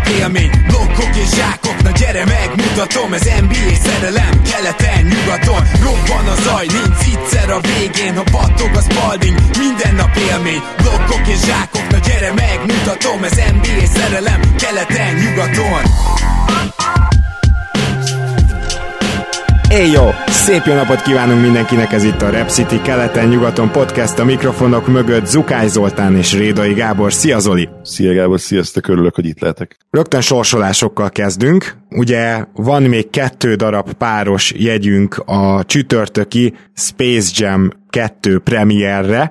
nap élmény, blokkok és zsákok, na gyere megmutatom, ez NBA szerelem, keleten, nyugaton, robban a zaj, nincs egyszer a végén, ha battog a Spalding, minden nap élmény, blokkok és zsákok, na gyere megmutatom, ez NBA szerelem, keleten, nyugaton. Jó, szép jó napot kívánunk mindenkinek, ez itt a Rap City keleten-nyugaton podcast, a mikrofonok mögött Zukály Zoltán és Rédai Gábor. Szia Zoli! Szia Gábor, sziasztok, örülök, hogy itt lehetek. Rögtön sorsolásokkal kezdünk. Ugye van még 2 darab páros jegyünk a csütörtöki Space Jam 2 premierre,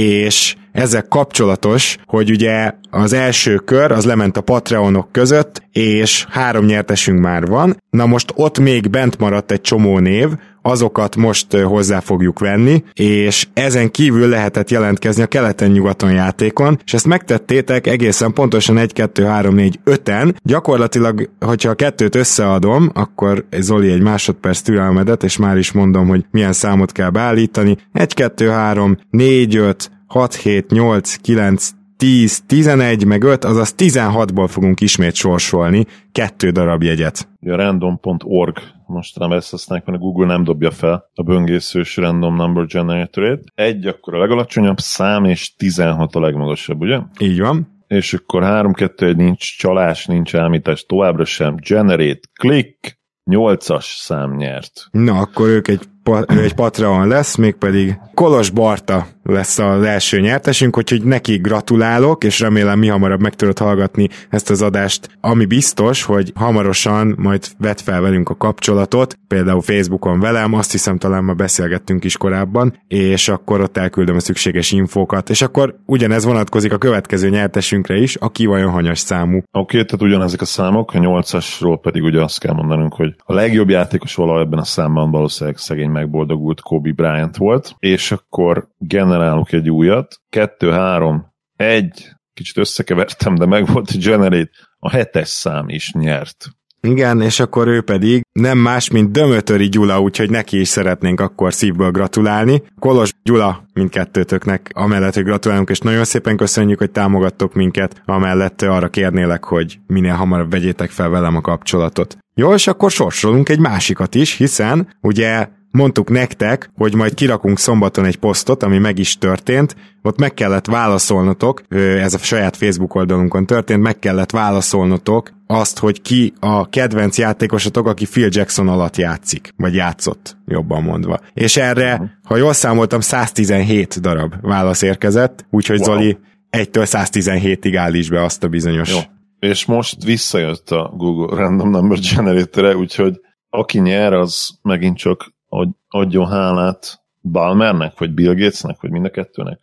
és ezzel kapcsolatos, hogy ugye az első kör az lement a Patreonok között, és 3 nyertesünk már van. Na most ott még bent maradt egy csomó név, azokat most hozzá fogjuk venni, és ezen kívül lehetett jelentkezni a keleten-nyugaton játékon, és ezt megtettétek egészen pontosan 1, 2, 3, 4, 5-en. Gyakorlatilag, hogyha a 2-t összeadom, akkor Zoli egy másodperc türelmedet, és már is mondom, hogy milyen számot kell beállítani. 1, 2, 3, 4, 5, 6, 7, 8, 9, 10, 11, meg 5, azaz 16-ból fogunk ismét sorsolni 2 darab jegyet. A random.org mostanában ezt használják, mert a Google nem dobja fel a böngészős random number generator-ét. 1 akkor a legalacsonyabb szám, és 16 a legmagasabb, ugye? Így van. És akkor 3, 2, 1, nincs csalás, nincs elmítás, továbbra sem. Generate, click, 8-as szám nyert. Na, akkor ő egy Patreon lesz, mégpedig Kolos Barta lesz az első nyertesünk, úgyhogy neki gratulálok, és remélem mi hamarabb meg tudod hallgatni ezt az adást, ami biztos, hogy hamarosan majd vett fel velünk a kapcsolatot, például Facebookon velem, azt hiszem talán már beszélgettünk is korábban, és akkor ott elküldöm a szükséges infókat, és akkor ugyanez vonatkozik a következő nyertesünkre is, aki vajon hanyas számú. Oké, tehát ugyanezek a számok, a 8-asról pedig ugye azt kell mondanunk, hogy a legjobb játékos valahol ebben a számban valószínűleg szegény megboldogult Kobe Bryant volt, és akkor generálunk egy újat, 2, 3, 1, kicsit összekevertem, de meg volt a Generate, a 7-es szám is nyert. Igen, és akkor ő pedig nem más, mint Dömötöri Gyula, úgyhogy neki is szeretnénk akkor szívből gratulálni. Kolos Gyula mindkettőtöknek amellett, hogy gratulálunk, és nagyon szépen köszönjük, hogy támogattok minket, amellett arra kérnélek, hogy minél hamarabb vegyétek fel velem a kapcsolatot. Jó, és akkor sorsolunk egy másikat is, hiszen ugye mondtuk nektek, hogy majd kirakunk szombaton egy posztot, ami meg is történt, ott meg kellett válaszolnotok, ez a saját Facebook oldalunkon történt, meg kellett válaszolnotok azt, hogy ki a kedvenc játékosatok, aki Phil Jackson alatt játszik, vagy játszott, jobban mondva. És erre, ha jól számoltam, 117 darab válasz érkezett, úgyhogy wow. Zoli 1-től 117-ig állíts be azt a bizonyos. Jó. És most visszajött a Google Random Number Generator-e, úgyhogy aki nyer, az megint csak adjon hálát Balmernek, vagy Bill Gatesnek, vagy mind a kettőnek.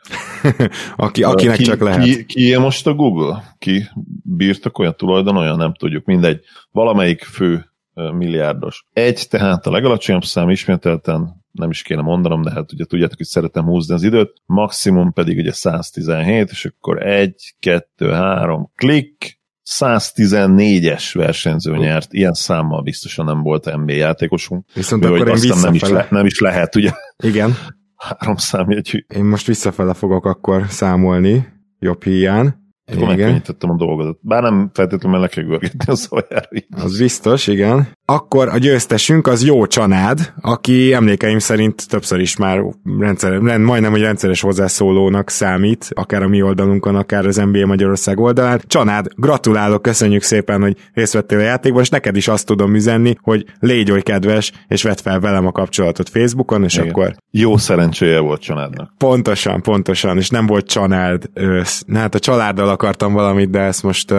Akinek csak lehet. Ki most a Google? Ki birtokolja, tulajdonolja? Nem tudjuk, mindegy. Valamelyik fő milliárdos. 1, tehát a legalacsonyabb szám, ismételten nem is kéne mondanom, de hát ugye tudjátok, hogy szeretem húzni az időt. Maximum pedig ugye 117, és akkor 1, 2, 3, klik, 114-es versenyző nyert, ilyen számmal biztosan nem volt NBA játékosunk. Viszont akkor én visszafele. Nem is lehet, ugye? Igen. 3 számjegyű. Én most visszafele fogok akkor számolni, jobb híján. Akkor megkönnyítettem a dolgodat. Bár nem feltétlenül le kell görgetni az aljára. Az biztos, igen. Akkor a győztesünk az Jó Csanád, aki emlékeim szerint többször is már majdnem, hogy rendszeres hozzászólónak számít, akár a mi oldalunkon, akár az NBA Magyarország oldalán. Csanád, gratulálok, köszönjük szépen, hogy részt vettél a játékban, és neked is azt tudom üzenni, hogy légy oly kedves, és vedd fel velem a kapcsolatot Facebookon, és igen. Akkor... Jó szerencséje volt Csanádnak. Pontosan, és nem volt Csanád. Hát a családdal akartam valamit, de ezt most...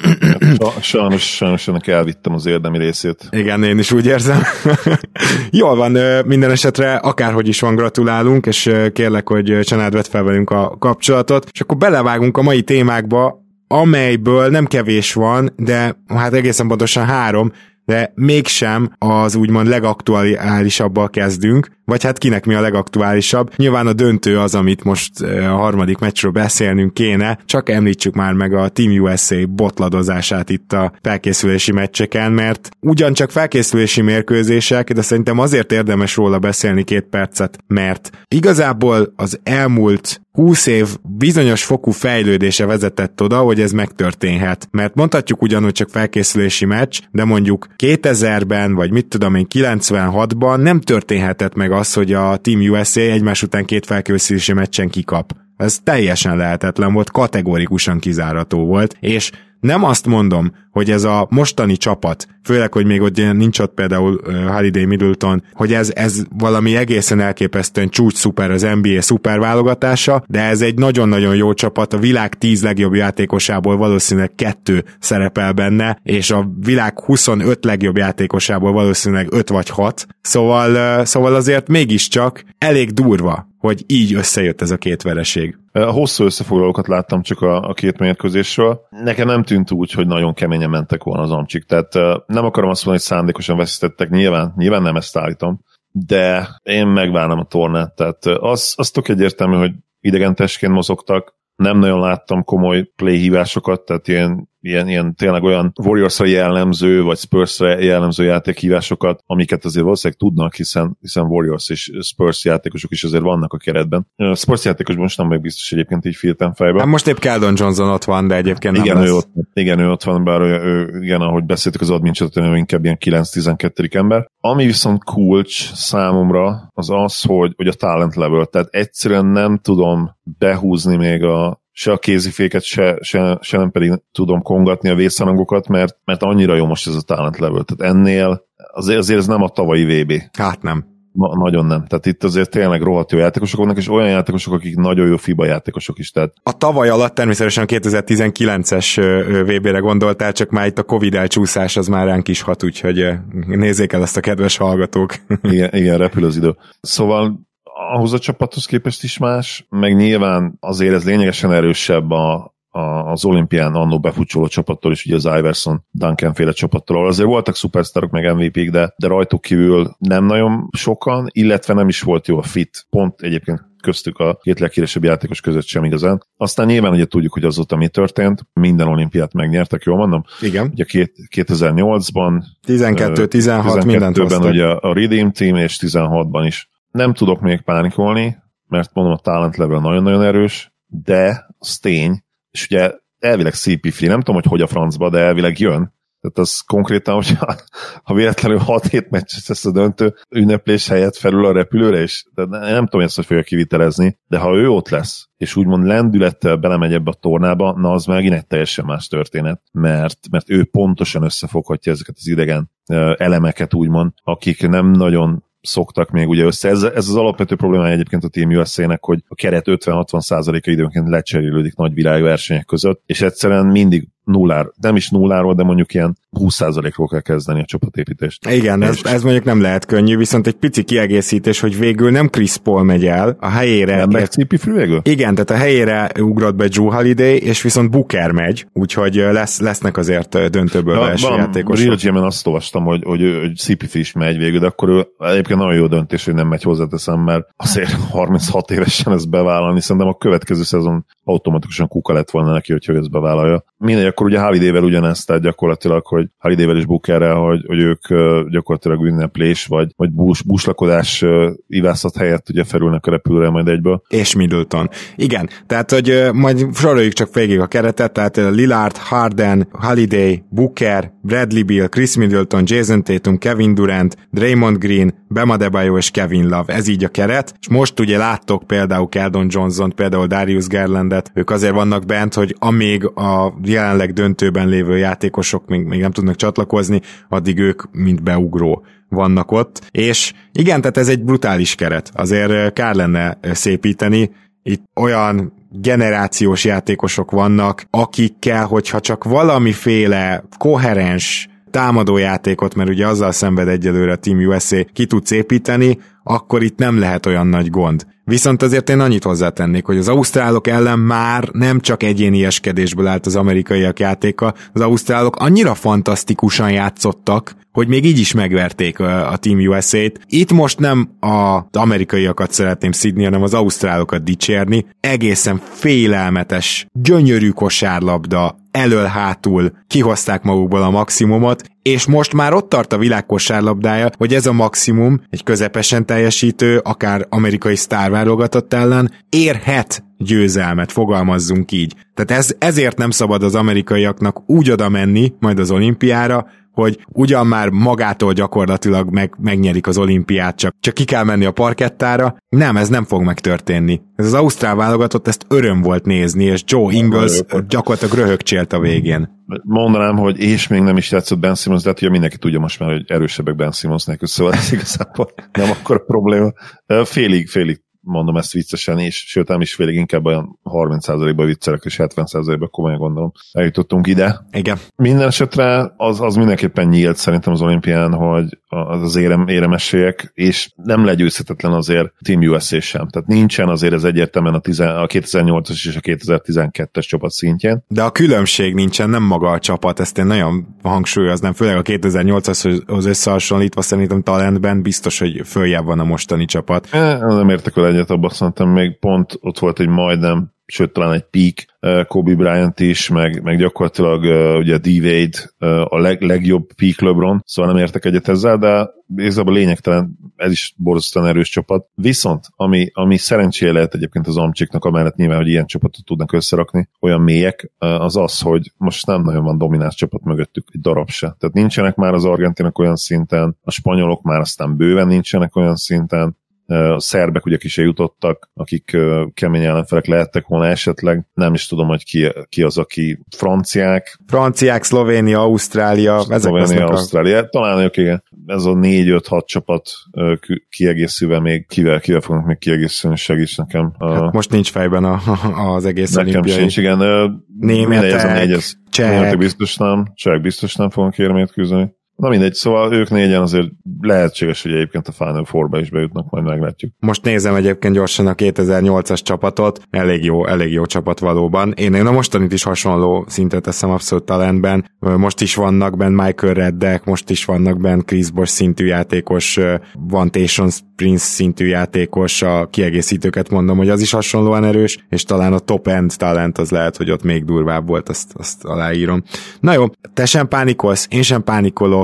Sajnos ennek elvittem az érdemi részét. Igen, én is úgy érzem. Jól van, minden esetre akárhogy is van, gratulálunk, és kérlek, hogy Csanád vedd fel velünk a kapcsolatot, és akkor belevágunk a mai témákba, amelyből nem kevés van, de hát egészen pontosan 3, de mégsem az úgymond legaktuálisabbal kezdünk, vagy hát kinek mi a legaktuálisabb. Nyilván a döntő az, amit most a harmadik meccsről beszélnünk kéne, csak említsük már meg a Team USA botladozását itt a felkészülési meccseken, mert ugyancsak felkészülési mérkőzések, de szerintem azért érdemes róla beszélni 2 percet, mert igazából az elmúlt 20 év bizonyos fokú fejlődése vezetett oda, hogy ez megtörténhet. Mert mondhatjuk ugyanúgy csak felkészülési meccs, de mondjuk 2000-ben, vagy mit tudom én, 96-ban nem történhetett meg az, hogy a Team USA egymás után 2 felkészülési meccsen kikap. Ez teljesen lehetetlen volt, kategórikusan kizárató volt, és nem azt mondom, hogy ez a mostani csapat, főleg, hogy még ott nincs ott például Holiday Middleton, hogy ez valami egészen elképesztően csúcs szuper az NBA szuper válogatása, de ez egy nagyon-nagyon jó csapat, a világ 10 legjobb játékosából valószínűleg 2 szerepel benne, és a világ 25 legjobb játékosából valószínűleg 5 vagy 6, szóval azért mégiscsak elég durva, hogy így összejött ez a 2 vereség. Hosszú összefoglalókat láttam csak a 2 mérkőzésről. Nekem nem tűnt úgy, hogy nagyon keményen mentek volna az amcsik, tehát nem akarom azt mondani, hogy szándékosan veszítettek, nyilván nem ezt állítom, de én megvárnám a tornát, tehát az tök egyértelmű, hogy idegen testként mozogtak, nem nagyon láttam komoly playhívásokat, tehát ilyen tényleg olyan Warriors-ra jellemző, vagy Spurs-re jellemző játékhívásokat, amiket azért valószínűleg tudnak, hiszen Warriors és Spurs játékosok is azért vannak a keretben. Spurs játékosban most nem meg biztos egyébként így filtem fejbe. Hát most épp Keldon Johnson ott van, de egyébként nem lesz. Ő ott van, bár igen, ahogy beszéltük az admin csatornán, inkább ilyen 9-12. ember. Ami viszont kulcs számomra az, hogy a talent level, tehát egyszerűen nem tudom behúzni még se a kéziféket, se nem pedig tudom kongatni a vészharangokat, mert annyira jó most ez a talent level. Tehát ennél azért ez nem a tavalyi VB. Hát nem. Nagyon nem. Tehát itt azért tényleg rohadt jó játékosok vannak, és olyan játékosok, akik nagyon jó FIBA játékosok is. Tehát... A tavaly alatt természetesen a 2019-es VB-re gondoltál, csak már itt a Covid elcsúszás az már ránk is hat, úgyhogy nézzék el ezt a kedves hallgatók. igen, repül az idő. Szóval ahhoz a csapathoz képest is más, meg nyilván azért ez lényegesen erősebb az olimpián annó befutcsoló csapattól is, ugye az Iverson Duncan féle csapattól, azért voltak szupersztárok meg MVP-k, de rajtuk kívül nem nagyon sokan, illetve nem is volt jó a fit, pont egyébként köztük a 2 leghíresebb játékos között sem igazán. Aztán nyilván ugye tudjuk, hogy azóta mi történt, minden olimpiát megnyertek, jól mondom? Igen. Ugye 2008-ban 12-16 mindent hoztak. ugye a Redeem Team, és 16-ban is. Nem tudok még pánikolni, mert mondom, a talent level nagyon-nagyon erős, de az tény, és ugye elvileg CP3, nem tudom, hogy a francba, de elvileg jön. Tehát az konkrétan, hogyha véletlenül 6-7 meccses lesz a döntő ünneplés helyett felül a repülőre, és nem tudom, ezt fogja kivitelezni, de ha ő ott lesz, és úgymond lendülettel belemegy ebbe a tornába, na az megint egy teljesen más történet, mert ő pontosan összefoghatja ezeket az idegen elemeket, úgymond, akik nem nagyon szoktak még ugye össze. Ez az alapvető problémája egyébként a Team USA-nek, hogy a keret 50-60%-a időnként lecserélődik nagy világversenyek között, és egyszerűen mindig nem is nulláról, de mondjuk ilyen 20%-ról kell kezdeni a csapatépítést. Igen, ez mondjuk nem lehet könnyű, viszont egy pici kiegészítés, hogy végül nem Chris Paul megy el, a helyére... Nem megy CP3 végül? Igen, tehát a helyére ugrott be Jrue Holiday, és viszont Booker megy, úgyhogy lesznek azért döntőből első játékosok. Real Gym-en azt olvastam, hogy CP3 is megy végül, de akkor ő egyébként nagyon jó döntés, hogy nem megy, hozzáteszem, mert azért 36 évesen ezt bevállalni, szerintem a következő szezon automatikusan kuka lett volna neki, hogy ezt bevállalja. Mindegy, akkor ugye Holiday-vel ugyanezt, tehát gyakorlatilag, hogy Holiday-vel és Bookerrel, hogy ők gyakorlatilag ünneplés, vagy búslakodás ivászat helyett ugye felülnek a repülőre majd egyből. És Middleton. Igen, tehát, hogy majd soroljuk csak végig a keretet, tehát Lillard, Harden, Holiday, Booker, Bradley Beal, Chris Middleton, Jason Tatum, Kevin Durant, Draymond Green, Bam Adebayo és Kevin Love. Ez így a keret. És most ugye láttok például Keldon Johnson, például Darius Garlandet, ők azért vannak bent, hogy amíg a jelenleg döntőben lévő játékosok még nem tudnak csatlakozni, addig ők mint beugró vannak ott. És igen, tehát ez egy brutális keret. Azért kár lenne szépíteni. Itt olyan generációs játékosok vannak, akikkel, hogyha csak valamiféle koherens támadójátékot, mert ugye azzal szenved egyelőre a Team USA, ki tudsz építeni, akkor itt nem lehet olyan nagy gond. Viszont azért én annyit hozzátennék, hogy az ausztrálok ellen már nem csak egyénieskedésből állt az amerikaiak játéka, az ausztrálok annyira fantasztikusan játszottak, hogy még így is megverték a Team USA-t. Itt most nem az amerikaiakat szeretném szidni, hanem az ausztrálokat dicsérni. Egészen félelmetes, gyönyörű kosárlabda, elől-hátul kihozták magukból a maximumot, és most már ott tart a világ kosárlabdája, hogy ez a maximum egy közepesen teljesítő, akár amerikai sztárválogatott ellen érhet győzelmet, fogalmazzunk így. Tehát ezért nem szabad az amerikaiaknak úgy oda menni majd az olimpiára, hogy ugyan már magától gyakorlatilag megnyerik az olimpiát, csak ki kell menni a parkettára. Nem, ez nem fog megtörténni. Ez az ausztrál válogatott, ezt öröm volt nézni, és Joe Ingles gyakorlatilag röhögcsélt a végén. Mondanám, hogy és még nem is játszott Ben Simmons, de hát ugye mindenki tudja most már, hogy erősebbek Ben Simmons nélkül, szóval ez igazából nem akkor a probléma. Félig mondom ezt viccesen, és sőt nem is félig, inkább olyan 30%-ban viccelek, és 70%-ban komolyan gondolom. Eljutottunk ide. Igen. Minden esetre az mindenképpen nyílt szerintem az olimpián, hogy az éremesélyek, és nem legyőzhetetlen azért Team USA sem. Tehát nincsen azért ez egyértelműen a 2008-as és a 2012-es csapat szintjén. De a különbség nincsen, nem maga a csapat, ezt én nagyon hangsúlyoznám, főleg a 2008-ashoz összehasonlítva szerintem talentben biztos, hogy följebb van a mostani csapat. Nem értek vele egyet, abban szerintem még pont ott volt egy majdnem, sőt talán egy peak Kobe Bryant is, meg gyakorlatilag ugye D-Wade a legjobb peak LeBron, szóval nem értek egyet ezzel, de igazából lényegtelen, ez is borzasztóan erős csapat. Viszont, ami szerencséje lehet egyébként az Amcsiknak, amellett nyilván, hogy ilyen csapatot tudnak összerakni, olyan mélyek, az, hogy most nem nagyon van domináns csapat mögöttük, egy darab se. Tehát nincsenek már az argentinok olyan szinten, a spanyolok már aztán bőven nincsenek olyan szinten, a szerbek ugye ki se jutottak, akik kemény ellenfelek lehettek volna esetleg. Nem is tudom, hogy ki az, aki franciák, Szlovénia, Ausztrália. Ausztrália. Talán ők igen. Ez a 4-5-6 csapat kiegészülve még kivel fognak még kiegészülni, segíts nekem. Hát most nincs fejben az egész nekem olimpiai. Sincs, igen. Németek, csehek biztos nem fognak érmét küzdeni. Na mindegy, szóval ők négyen azért lehetséges, hogy egyébként a Final Four-ba is bejutnak, majd meglátjuk. Most nézem egyébként gyorsan a 2008-as csapatot, elég jó csapat valóban. Én a mostanit is hasonló szintet teszem abszolút talentben. Most is vannak benn Michael Reddek, most is vannak benn Chris Bosh szintű játékos, van Tayshaun Prince szintű játékos, a kiegészítőket mondom, hogy az is hasonlóan erős, és talán a top end talent az lehet, hogy ott még durvább volt, azt aláírom. Na jó, te sem pánikolsz, én sem pánikolok,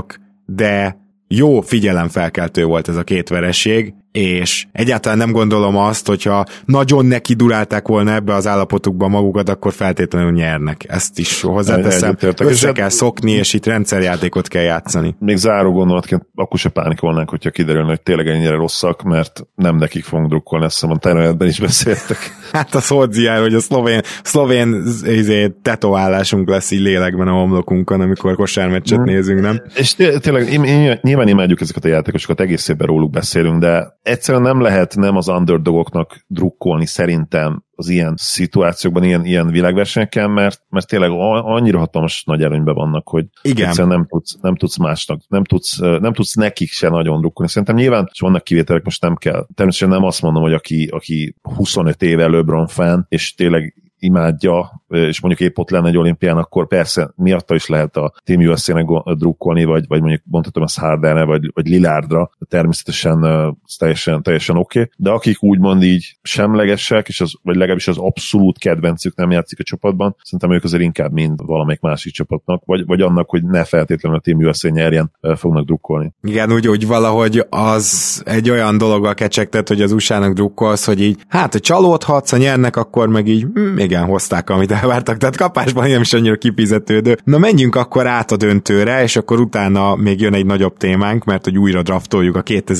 de jó figyelemfelkeltő volt ez a két vereség, és egyáltalán nem gondolom azt, hogyha nagyon neki durálták volna ebbe az állapotukba magukat, akkor feltétlenül nyernek. Ezt is hozzáteszem. Össze kell szokni, és itt rendszerjátékot kell játszani. Még záró gondolatként akkor se pánikolnánk, hogyha kiderülne, hogy tényleg ennyire rosszak, mert nem nekik fogunk drukkolni, ezt mondom, területben is beszéltek. Hát az hozzá, hogy a szlovén tetoválásunk lesz így lélekben a homlokunkon, amikor kosármeccset nézünk, nem? És tényleg nyilván imádjuk ezeket a játékosokat, egész évben róluk beszélünk, de egyszerűen nem lehet nem az underdogoknak drukkolni szerintem az ilyen szituációkban, ilyen világversenyeken, mert tényleg annyira hatalmas nagy előnyben vannak, hogy egyszerűen nem tudsz másnak, nem tudsz nekik se nagyon drukkolni. Szerintem nyilván, és vannak kivételek, most nem kell. Természetesen nem azt mondom, hogy aki 25 éve LeBron fan, és tényleg imádja, és mondjuk épp ott lenne egy olimpián, akkor persze miatta is lehet a Team USA-nek drukkolni, vagy mondjuk mondhatom ezt Hardenre, vagy Lillardra, természetesen teljesen oké. De akik úgymond így semlegesek, vagy legalábbis az abszolút kedvencük nem játszik a csapatban, szerintem ők azért inkább mind valamelyik másik csapatnak, vagy annak, hogy ne feltétlenül a Team USA nyerjen, fognak drukkolni. Igen, úgy valahogy az egy olyan dologgal kecsegtet, hogy az USA-nak drukkolsz, hogy így, hát, hogy csalódhatsz, ha nyernek, akkor meg így, igen, hozták, amit elvártak, tehát kapásban nem is annyira kifizetődő. Na menjünk akkor át a döntőre, és akkor utána még jön egy nagyobb témánk, mert hogy újra draftoljuk a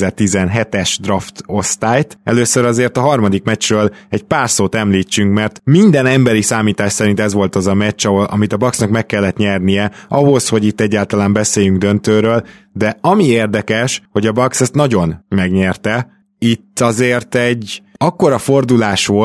2017-es draft osztályt. Először azért a harmadik meccsről egy pár szót említsünk, mert minden emberi számítás szerint ez volt az a meccs, amit a Bucksnak meg kellett nyernie, ahhoz, hogy itt egyáltalán beszéljünk döntőről, de ami érdekes, hogy a Bucks ezt nagyon megnyerte. Itt azért egy akkora fordulás volt,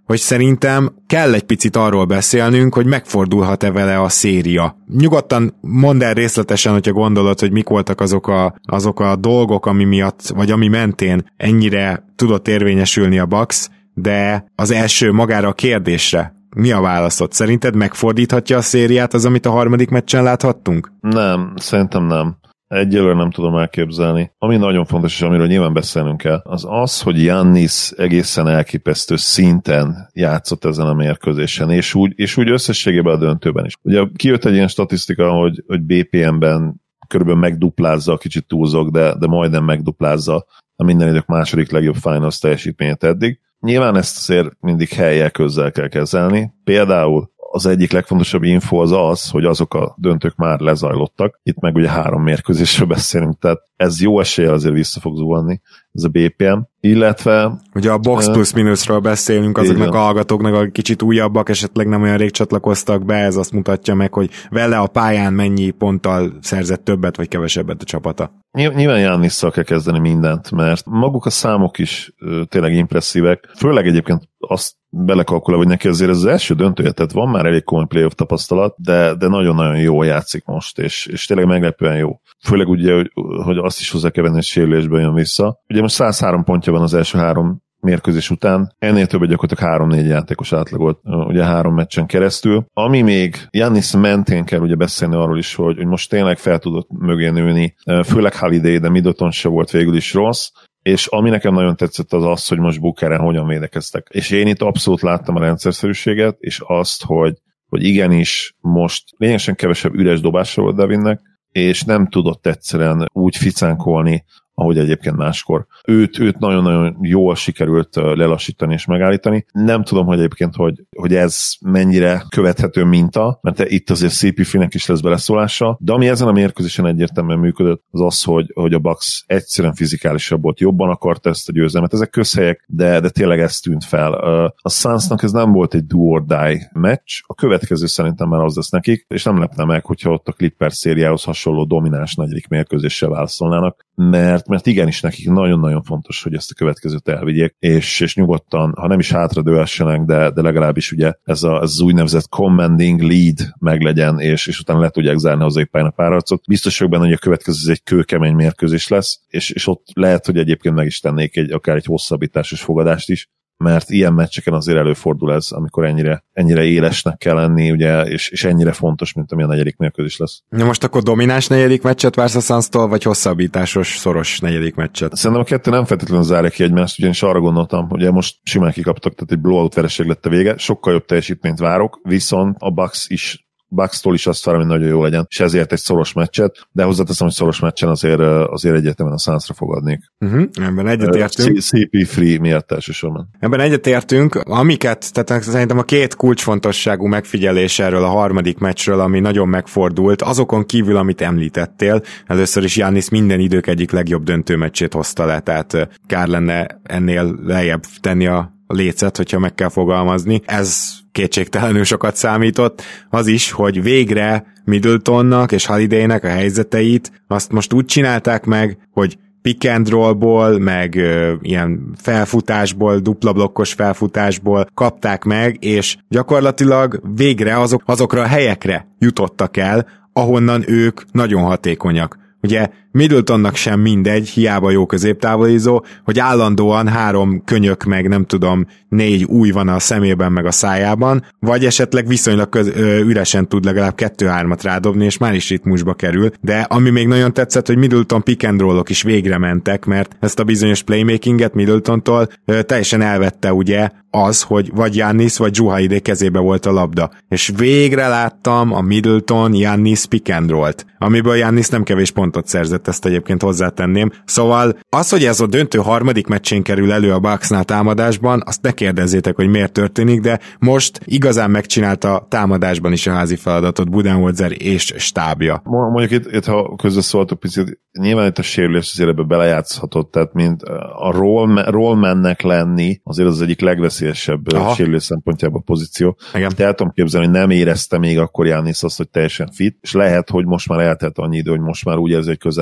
hogy szerintem kell egy picit arról beszélnünk, hogy megfordulhat-e vele a széria. Nyugodtan mondd el részletesen, hogyha gondolod, hogy mik voltak azok a dolgok, ami miatt, vagy ami mentén ennyire tudott érvényesülni a Bucks, de az első magára a kérdésre mi a válaszod? Szerinted megfordíthatja a szériát az, amit a harmadik meccsen láthattunk? Nem, szerintem nem. Egyelőre nem tudom elképzelni. Ami nagyon fontos, és amiről nyilván beszélnünk kell, az, hogy Giannis egészen elképesztő szinten játszott ezen a mérkőzésen, és úgy összességében a döntőben is. Ugye kijött egy ilyen statisztika, hogy BPM-ben körülbelül megduplázza, kicsit túlzok, de majdnem megduplázza a minden idők második legjobb finals teljesítményét eddig. Nyilván ezt azért mindig helyjel közel kell kezelni. Például az egyik legfontosabb info az, hogy azok a döntők már lezajlottak. Itt meg ugye 3 mérkőzésről beszélünk, tehát ez jó eséllyel azért vissza fog zuhanni, ez a BPM. Illetve... Ugye a box plusz-minuszról beszélünk, azoknak a hallgatóknak, a kicsit újabbak, esetleg nem olyan rég csatlakoztak be, ez azt mutatja meg, hogy vele a pályán mennyi ponttal szerzett többet vagy kevesebbet a csapata. Nyilván Giannisszal kell kezdeni mindent, mert maguk a számok is tényleg impresszívek. Főleg egyébként azt belekalkulál, hogy neki azért ez az első döntője, tehát van már elég komoly playoff tapasztalat, de nagyon-nagyon jól játszik most, és tényleg meglepően jó. Főleg ugye, hogy azt is hozzá kell venni, hogy sérülésből jön vissza. Ugye most 103 pontja van az első 3 mérkőzés után, ennél többet gyakorlatilag 3-4 játékos átlagolt ugye 3 meccsen keresztül. Ami még Giannis mentén kell ugye beszélni arról is, hogy most tényleg fel tudott mögé nőni, főleg Holiday, de Middleton se volt végül is rossz, és ami nekem nagyon tetszett az, hogy most Bookeren hogyan védekeztek. És én itt abszolút láttam a rendszerszerűséget, és azt, hogy igenis most lényegesen kevesebb üres dobása volt Devinnek, és nem tudott egyszerűen úgy ficánkolni, ahogy egyébként máskor. Őt nagyon-nagyon jól sikerült lelassítani és megállítani. Nem tudom, hogy egyébként, hogy ez mennyire követhető minta, mert itt azért CP3-nek is lesz beleszólása, de ami ezen a mérkőzésen egyértelműen működött, az, hogy a Bucks egyszerűen fizikálisabb volt, jobban akarta ezt a győzelmet. Ezek közhelyek, de tényleg ez tűnt fel. A Sunsnak ez nem volt egy do or die meccs, a következő szerintem már az lesz nekik, és nem lepne meg, hogyha ott a Clippers szériához hasonló domináns negyedik mérkőzéssel válaszolnának, mert igenis nekik nagyon-nagyon fontos, hogy ezt a következőt elvigyék, és nyugodtan, ha nem is hátradőlessenek, de legalábbis ugye ez az úgynevezett commanding lead meglegyen, és utána le tudják zárni hozzá éppen a párharcot. Biztos vagyok benne, hogy a következő ez egy kőkemény mérkőzés lesz, és ott lehet, hogy egyébként meg is tennék akár egy hosszabbításos fogadást is, mert ilyen meccseken azért előfordul ez, amikor ennyire élesnek kell lenni, ugye, és ennyire fontos, mint ami a negyedik mérkőzés lesz. Na most akkor domináns negyedik meccset vársz a Suns-tól, vagy hosszabbításos, szoros negyedik meccset? Szerintem a kettő nem feltétlenül zárja ki egymást, ugyanis arra gondoltam, hogy most simán kikaptak, tehát egy blowout vereség lett a vége, sokkal jobb teljesítményt várok, viszont a Bucks-tól is azt várom, hogy nagyon jó legyen, és ezért egy szoros meccset, de hozzáteszem, hogy szoros meccsen azért egyértelműen a Sunsra fogadnék. Ebben egyetértünk. CP3 miatt elsősorban. Ebben egyetértünk, tehát szerintem a 2 kulcsfontosságú megfigyelés erről a harmadik meccsről, ami nagyon megfordult, azokon kívül, amit említettél, először is Giannis minden idők egyik legjobb döntőmeccsét hozta le, tehát kár lenne ennél lejjebb tenni a lécet, hogyha meg kell fogalmazni. Ez kétségtelenül sokat számított. Az is, hogy végre Middletonnak és Holidaynek a helyzeteit azt most úgy csinálták meg, hogy pick and rollból, meg ilyen felfutásból, dupla blokkos felfutásból kapták meg, és gyakorlatilag végre azokra a helyekre jutottak el, ahonnan ők nagyon hatékonyak. Ugye Middletonnak sem mindegy, hiába jó középtávolizó, hogy állandóan 3 könyök meg nem tudom 4 új van a szemében meg a szájában, vagy esetleg viszonylag üresen tud legalább 2-3-at rádobni, és már is ritmusba kerül, de ami még nagyon tetszett, hogy Middleton pick and rollok is végre mentek, mert ezt a bizonyos playmakinget Middletontól teljesen elvette ugye az, hogy vagy Giannis, vagy Jrue Holiday kezébe volt a labda. És végre láttam a Middleton-Giannis pick and rollt, amiből Giannis nem kevés pontot szerzett, ezt egyébként hozzátenném. Szóval az, hogy ez a döntő harmadik meccsén kerül elő a Bucksnál támadásban, azt ne kérdezzétek, hogy miért történik, de most igazán megcsinálta támadásban is a házi feladatot Budenholzer és stábja. Mondjuk itt ha közbeszóltok picit, nyilván itt a sérülés azért ebbe belejátszhatott, tehát mint a rollmannek lenni, azért az egyik legveszélyesebb sérülés szempontjából pozíció. Igen. Tehát tudom képzelni, hogy nem érezte még akkor Giannis azt, hogy teljesen fit, és lehet, hogy most már eltelt annyi idő, hogy most már úgy érzi, hogy közel van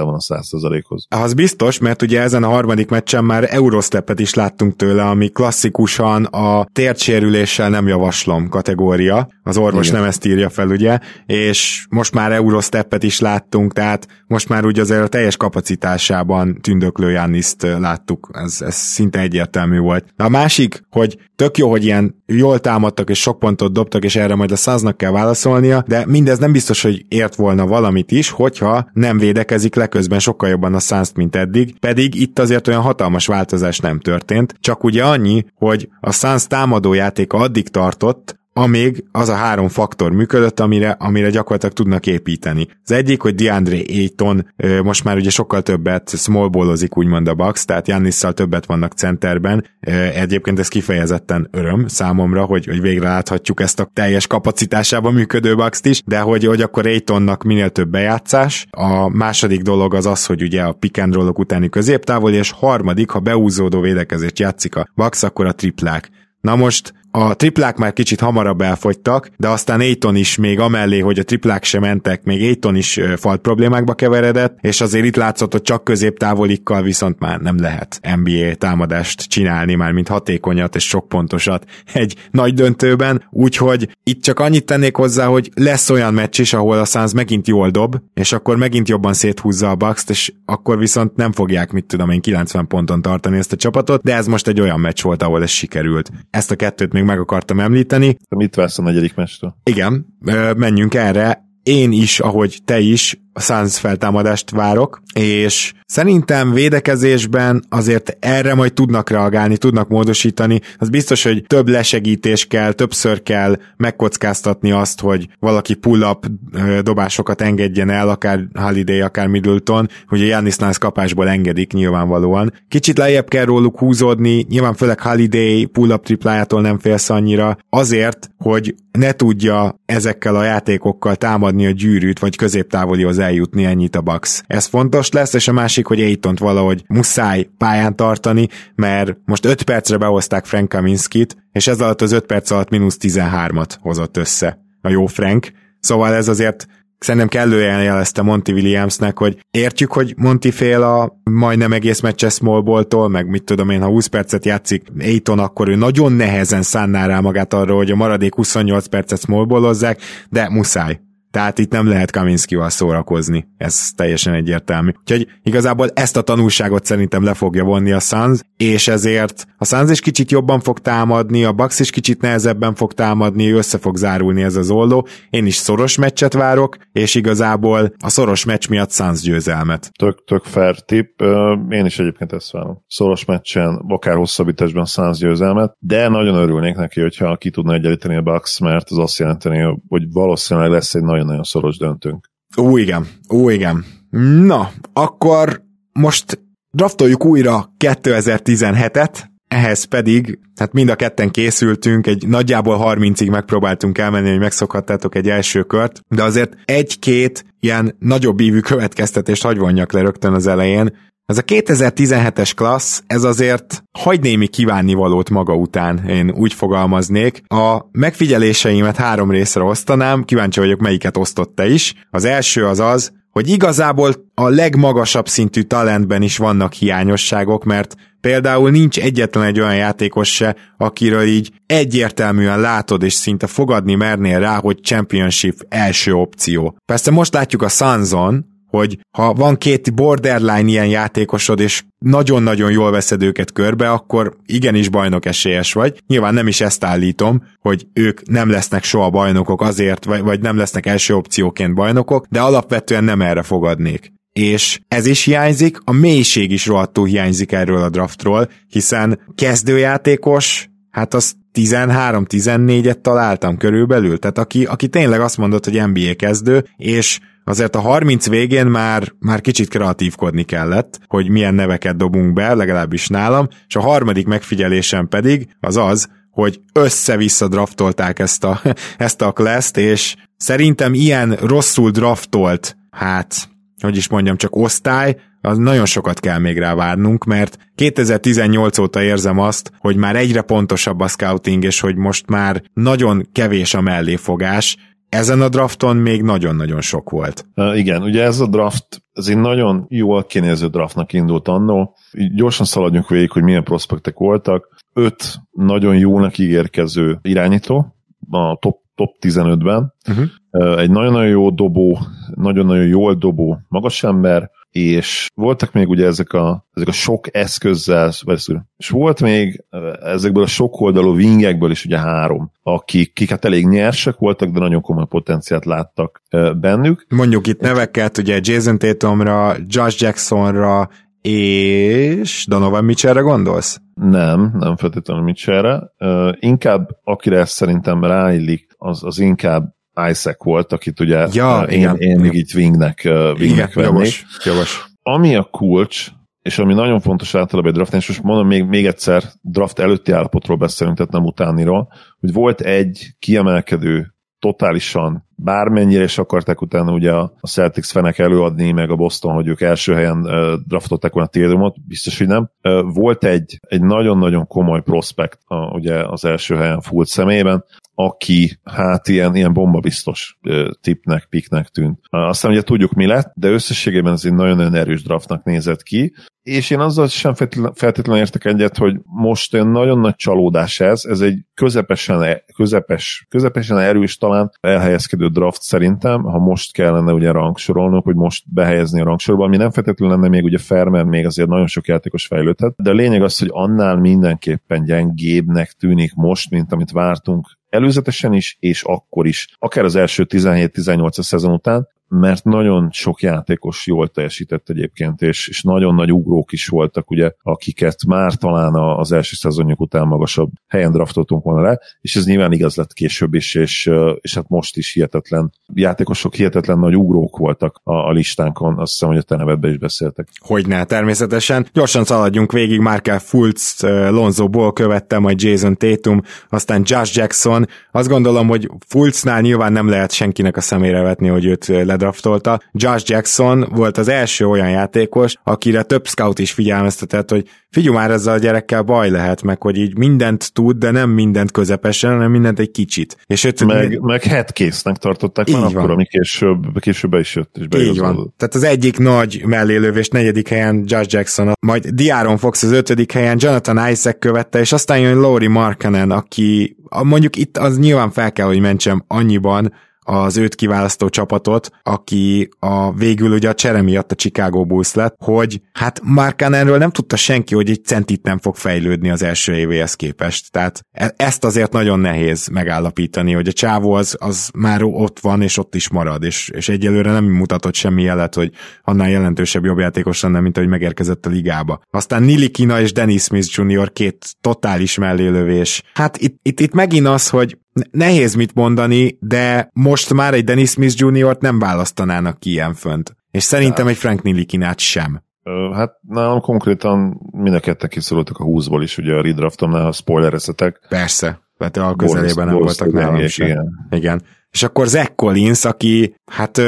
van a 100%-hoz. Az biztos, mert ugye ezen a harmadik meccsen már Eurostepet is láttunk tőle, ami klasszikusan a térdsérüléssel nem javaslom kategória. Az orvos nem ezt írja fel, ugye, és most már Eurostepet is láttunk, tehát most már ugye azért a teljes kapacitásában tündöklő Gianniszt láttuk. Ez szinte egyértelmű volt. De a másik, hogy tök jó, hogy ilyen jól támadtak és sok pontot dobtak, és erre majd a Sunsnak kell válaszolnia, de mindez nem biztos, hogy ért volna valamit is, hogyha nem védekezik le közben sokkal jobban a Suns, mint eddig, pedig itt azért olyan hatalmas változás nem történt, csak ugye annyi, hogy a Suns támadójátéka addig tartott, amíg az a 3 faktor működött, amire gyakorlatilag tudnak építeni. Az egyik, hogy DeAndre Ayton most már ugye sokkal többet smallballozik, úgymond a Bucks, tehát Giannisszal többet vannak centerben. Egyébként ez kifejezetten öröm számomra, hogy végre láthatjuk ezt a teljes kapacitásában működő Bucks-t is, de hogy akkor Aytonnak minél több bejátszás. A második dolog az, hogy ugye a pick and roll-ok utáni középtávol, és harmadik, ha beúzódó védekezést játszik a Bucks, akkor a triplák. Na most a triplák már kicsit hamarabb elfogytak, de aztán Ayton is még amellé, hogy a triplák sem mentek, még Ayton is falt problémákba keveredett, és azért itt látszott, hogy csak középtávolikkal viszont már nem lehet NBA támadást csinálni, már mint hatékonyat és sok pontosat egy nagy döntőben, úgyhogy itt csak annyit tennék hozzá, hogy lesz olyan meccs is, ahol a Suns megint jól dob, és akkor megint jobban széthúzza a Bucks-t, és akkor viszont nem fogják, 90 ponton tartani ezt a csapatot, de ez most egy olyan meccs volt, ahol ez sikerült. Ezt a kettőt még meg akartam említeni. Mit vársz a negyedik meccstől? Igen, menjünk erre. Én is, ahogy te is, a Suns feltámadást várok, és szerintem védekezésben azért erre majd tudnak reagálni, tudnak módosítani. Az biztos, hogy több lesegítés kell, többször kell megkockáztatni azt, hogy valaki pull-up dobásokat engedjen el, akár Holiday, akár Middleton, hogy a Giannisnál kapásból engedik nyilvánvalóan. Kicsit lejjebb kell róluk húzódni, nyilván főleg Holiday pull-up triplájától nem félsz annyira, azért, hogy ne tudja ezekkel a játékokkal támadni a gyűrűt, vagy középtávolihoz eljutni, ennyit a Bucks. Ez fontos lesz, és a másik, hogy Aytont valahogy muszáj pályán tartani, mert most 5 percre behozták Frank Kaminskit, és ez alatt az 5 perc alatt -13-at hozott össze a jó Frank. Szóval ez azért szerintem kellően jelezte Monty Williamsnek, hogy értjük, hogy Monty fél a majdnem egész meccses small balltól, meg mit tudom én, ha 20 percet játszik Ayton, akkor ő nagyon nehezen szánná rá magát arra, hogy a maradék 28 percet small ballozzák, de muszáj. Tehát itt nem lehet Kaminskival szórakozni. Ez teljesen egyértelmű. Úgyhogy igazából ezt a tanulságot szerintem le fogja vonni a Suns, és ezért a Suns is kicsit jobban fog támadni, a Bucks is kicsit nehezebben fog támadni, össze fog zárulni ez az olló. Én is szoros meccset várok, és igazából a szoros meccs miatt Suns győzelmet. Tök fair tipp. Én is egyébként ezt várom. Szoros meccsen, akár hosszabbításban Suns győzelmet, de nagyon örülnék neki, hogyha ki tudna egyenlíteni a Bucks, mert az azt jelenteni, hogy valószínűleg lesz egy nagyon szoros döntőnk. Ó, igen. Na, akkor most draftoljuk újra 2017-et, ehhez pedig, hát mind a ketten készültünk, egy nagyjából 30-ig megpróbáltunk elmenni, hogy megszokhattátok egy első kört, de azért 1-2 ilyen nagyobb ívű következtetést hagy vonjak le rögtön az elején. Ez a 2017-es klassz, ez azért hagy némi kívánnivalót maga után, én úgy fogalmaznék. A megfigyeléseimet 3 részre osztanám, kíváncsi vagyok, melyiket osztott te is. Az első az, hogy igazából a legmagasabb szintű talentben is vannak hiányosságok, mert például nincs egyetlen egy olyan játékos se, akiről így egyértelműen látod, és szinte fogadni mernél rá, hogy championship első opció. Persze most látjuk a Sunson, hogy ha van 2 borderline ilyen játékosod, és nagyon-nagyon jól veszed őket körbe, akkor igenis bajnok esélyes vagy. Nyilván nem is ezt állítom, hogy ők nem lesznek soha bajnokok azért, vagy nem lesznek első opcióként bajnokok, de alapvetően nem erre fogadnék. És ez is hiányzik, a mélység is rohadtul hiányzik erről a draftról, hiszen kezdőjátékos, hát az 13-14-et találtam körülbelül, tehát aki tényleg azt mondott, hogy NBA kezdő, és azért a 30 végén már kicsit kreatívkodni kellett, hogy milyen neveket dobunk be, legalábbis nálam, és a harmadik megfigyelésem pedig az, hogy össze-vissza draftolták ezt a class-t, és szerintem ilyen rosszul draftolt, csak osztály, az nagyon sokat kell még rá várnunk, mert 2018 óta érzem azt, hogy már egyre pontosabb a scouting, és hogy most már nagyon kevés a melléfogás, ezen a drafton még nagyon-nagyon sok volt. Igen, ugye ez a draft, ez egy nagyon jól kinéző draftnak indult annó. Így gyorsan szaladjunk végig, hogy milyen prospektek voltak. 5 nagyon jónak ígérkező irányító a top 15-ben. Egy nagyon-nagyon jó dobó, nagyon-nagyon jól dobó magas ember, és voltak még ugye ezek a sok eszközzel, és volt még ezekből a sok oldalú wingekből is ugye 3, akik hát elég nyersek voltak, de nagyon komoly potenciált láttak bennük. Mondjuk itt neveket, ugye Jason Tatumra, Josh Jacksonra, és Donovan Mitchellre gondolsz? Nem feltétlenül Mitchellre. Inkább akire ezt szerintem ráillik, az inkább Isaac volt, akit ugye én még így wingnek vennék. Jogos. Ami a kulcs, és ami nagyon fontos általában egy draften, és most mondom még egyszer, draft előtti állapotról beszélünk, tehát nem utániról, hogy volt egy kiemelkedő, totálisan bármennyire is akarták utána ugye a Celtics fenek előadni, meg a Boston, hogy ők első helyen draftolták volna a Tatumot, biztos, hogy nem. Volt egy nagyon-nagyon komoly prospekt ugye az első helyen Fultz személyében, aki hát ilyen bombabiztos tipnek, piknek tűnt. Aztán ugye tudjuk mi lett, de összességében ez egy nagyon-nagyon erős draftnak nézett ki, és én azzal sem feltétlenül értek egyet, hogy most olyan nagyon nagy csalódás ez egy közepesen erős talán elhelyezkedő draft szerintem, ha most kellene ugye rangsorolnunk, hogy most behelyezni a rangsorba, ami nem feltétlenül lenne még ugye fair, mert még azért nagyon sok játékos fejlődhet, de a lényeg az, hogy annál mindenképpen gyengébbnek tűnik most, mint amit vártunk előzetesen is, és akkor is, akár az első 17-18 szezon után, mert nagyon sok játékos jól teljesített egyébként, és nagyon nagy ugrók is voltak, ugye, akiket már talán az első szezonjuk után magasabb helyen draftoltunk volna le, és ez nyilván igaz lett később is, és hát most is hihetetlen játékosok, hihetetlen nagy ugrók voltak a listánkon, azt hiszem, hogy a te nevedben is beszéltek. Hogyne, természetesen. Gyorsan szaladjunk végig, Markelle Fultz, Lonzo Ball követte, majd Jason Tatum, aztán Josh Jackson. Azt gondolom, hogy Fultznál nyilván nem lehet senkinek a szemére vetni, hogy őt ledraftolta. Josh Jackson volt az első olyan játékos, akire több scout is figyelmeztetett, hogy figyelj már, ezzel a gyerekkel baj lehet, meg hogy így mindent tud, de nem mindent közepesen, hanem mindent egy kicsit. És meg headcase-nek tartották már akkor, ami később be is jött. És így van. Tehát az egyik nagy mellélövés 4. helyen Josh Jackson, majd De'Aaron Fox az 5. helyen, Jonathan Isaac követte, és aztán jön Lauri Markkanen, aki mondjuk itt az nyilván fel kell, hogy mentsem annyiban az őt kiválasztó csapatot, aki végül ugye a csere miatt a Chicago Bulls lett, hogy hát Markkanenről nem tudta senki, hogy egy centit nem fog fejlődni az első évéhez képest. Tehát ezt azért nagyon nehéz megállapítani, hogy a csávó az már ott van, és ott is marad, és egyelőre nem mutatott semmi jelet, hogy annál jelentősebb jobb játékos lenne, mint ahogy megérkezett a ligába. Aztán Ntilikina és Dennis Smith Jr. 2 totális mellélövés. Hát itt megint az, hogy nehéz mit mondani, de most már egy Dennis Smith Jr.-t nem választanának ki ilyen fönt. És szerintem egy Frank Ntilikinát sem. Hát nálam konkrétan mind a ketten kiszorultak a 20-ból is, ugye a redraftomnál, ha spoilereztetek. Persze, mert a közelében nem voltak nálam sem. Igen. És akkor Zach Collins, aki hát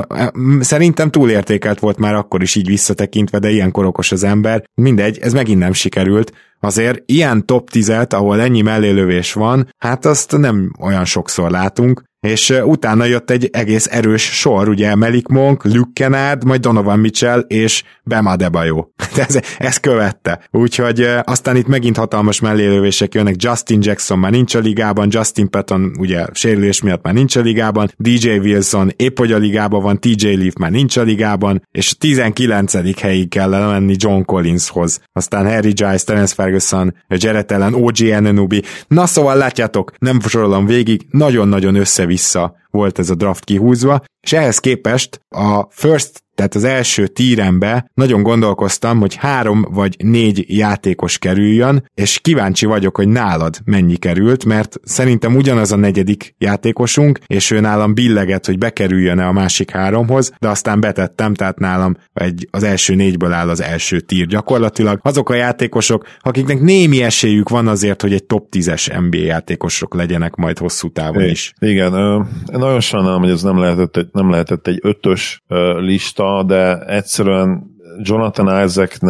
szerintem túlértékelt volt már akkor is így visszatekintve, de ilyenkor okos az ember. Mindegy, ez megint nem sikerült. Azért ilyen top 10-et, ahol ennyi mellélövés van, hát azt nem olyan sokszor látunk, és utána jött egy egész erős sor, ugye Malik Monk, Luke Kennard, majd Donovan Mitchell és Bam Adebayo. Ez követte. Úgyhogy aztán itt megint hatalmas mellélövések jönnek, Justin Jackson már nincs a ligában, Justin Patton ugye sérülés miatt már nincs a ligában, DJ Wilson épp hogy a ligában van, TJ Leaf már nincs a ligában, és 19. helyig kellene menni John Collinshoz. Aztán Harry Giles, Terence Ferguson, Jarrett Allen, OG Anunoby. Na szóval látjátok, nem sorolom végig, nagyon-nagyon össze-vissza volt ez a draft kihúzva, és ehhez képest a tehát az első tírembe nagyon gondolkoztam, hogy 3 vagy 4 játékos kerüljön, és kíváncsi vagyok, hogy nálad mennyi került, mert szerintem ugyanaz a 4. játékosunk, és ő nálam billeget, hogy bekerüljön-e a másik 3-hoz, de aztán betettem, tehát nálam az első 4-ből áll az első tír gyakorlatilag. Azok a játékosok, akiknek némi esélyük van azért, hogy egy top 10-es NBA játékosok legyenek majd hosszú távon is. Igen, nagyon sajnálom, hogy ez nem lehetett egy 5-ös lista, de egyszerűen Jonathan Isaacnek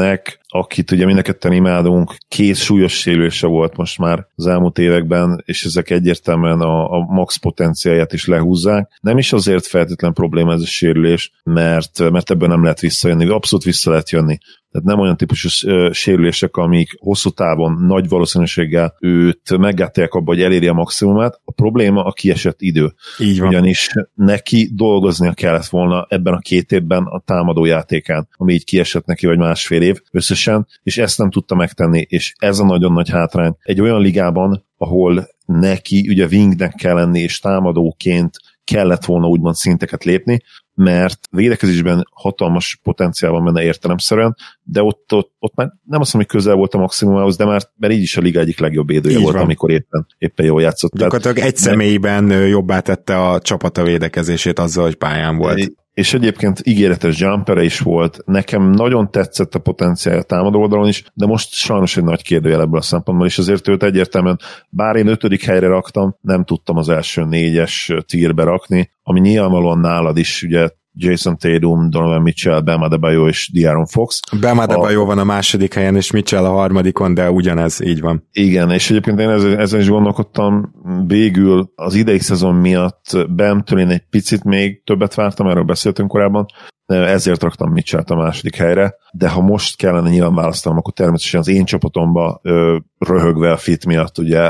akit ugye mindenketten imádunk, 2 súlyos sérülése volt most már az elmúlt években, és ezek egyértelműen a max potenciáját is lehúzzák. Nem is azért feltétlen probléma ez a sérülés, mert ebből nem lehet visszajönni, abszolút vissza lehet jönni. Tehát nem olyan típusú sérülések, amik hosszú távon nagy valószínűséggel őt meggátolják abba, hogy eléri a maximumát. A probléma a kiesett idő. Így van. Ugyanis neki dolgoznia kellett volna ebben a 2 évben a támadó játékán, ami így kiesett neki, vagy 1,5 év összesen, és ezt nem tudta megtenni, és ez a nagyon nagy hátrány. Egy olyan ligában, ahol neki ugye wingnek kell lenni, és támadóként kellett volna úgymond szinteket lépni, mert védekezésben hatalmas potenciál van benne értelemszerűen, de ott már nem azt mondom, hogy közel volt a maximumához, de már így is a liga egyik legjobb védője volt, amikor éppen jól játszott. Gyakorlatilag egy személyben jobbá tette a csapat a védekezését azzal, hogy pályán volt. És egyébként ígéretes jumpere is volt. Nekem nagyon tetszett a potenciál a támadó oldalon is, de most sajnos egy nagy kérdőjel ebből a szempontból, és azért őt egyértelműen, bár én 5. helyre raktam, nem tudtam az első 4-es tírbe rakni, ami nyilvánvalóan nálad is, ugye Jason Tatum, Donovan Mitchell, Bam Adebayo és De'Aaron Fox. Bam Adebayo van a 2. helyen, és Mitchell a 3., de ugyanez, így van. Igen, és egyébként én ezen is gondolkodtam, végül az idei szezon miatt Bamtől én egy picit még többet vártam, erről beszéltünk korábban, ezért raktam Mitchellt a 2. helyre, de ha most kellene nyilván választanom, akkor természetesen az én csapatomba röhögve a fit miatt, ugye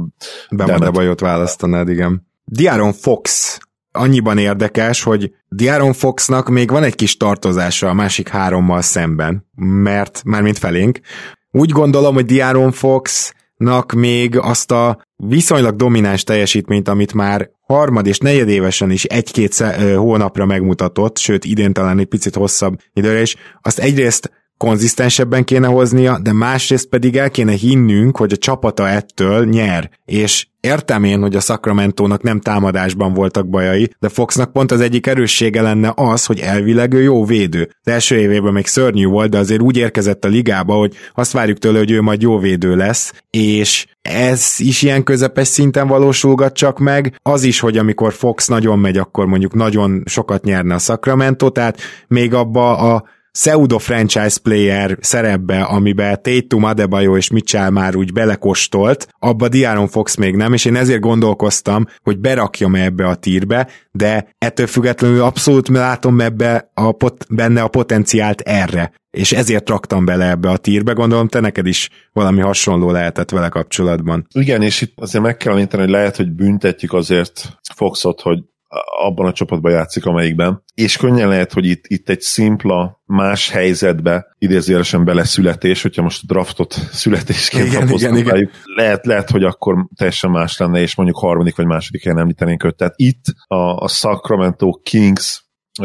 Bam Adebayot választanád, igen. De'Aaron Fox annyiban érdekes, hogy De'Aaron Foxnak még van egy kis tartozása a másik 3-mal szemben, mert mármint felénk. Úgy gondolom, hogy De'Aaron Foxnak még azt a viszonylag domináns teljesítményt, amit már 3. és 4. évesen is 1-2 hónapra megmutatott, sőt idén talán egy picit hosszabb időre is, azt egyrészt konzisztensebben kéne hoznia, de másrészt pedig el kéne hinnünk, hogy a csapata ettől nyer, és értem én, hogy a Sacramento-nak nem támadásban voltak bajai, de Foxnak pont az egyik erőssége lenne az, hogy elvileg ő jó védő. Az első évében még szörnyű volt, de azért úgy érkezett a ligába, hogy azt várjuk tőle, hogy ő majd jó védő lesz, és ez is ilyen közepes szinten valósulgat csak meg. Az is, hogy amikor Fox nagyon megy, akkor mondjuk nagyon sokat nyerne a Sacramento, tehát még abba a pseudo-franchise player szerepbe, amiben Tatum, Adebayo és Mitchell már úgy belekóstolt, abba De'Aaron Fox még nem, és én ezért gondolkoztam, hogy berakjam ebbe a tírbe, de ettől függetlenül abszolút látom benne a potenciált erre, és ezért raktam bele ebbe a tírbe, gondolom te neked is valami hasonló lehetett vele kapcsolatban. Igen, és itt azért meg kell említeni, hogy lehet, hogy büntetjük azért Foxot, hogy abban a csapatban játszik, amelyikben. És könnyen lehet, hogy itt egy szimpla, más helyzetbe idézőjelesen beleszületés, hogyha most a draftot születésként apostrofáljuk. Lehet, hogy akkor teljesen más lenne, és mondjuk 3. vagy 2. helyen említenénk őt. Tehát itt a Sacramento Kings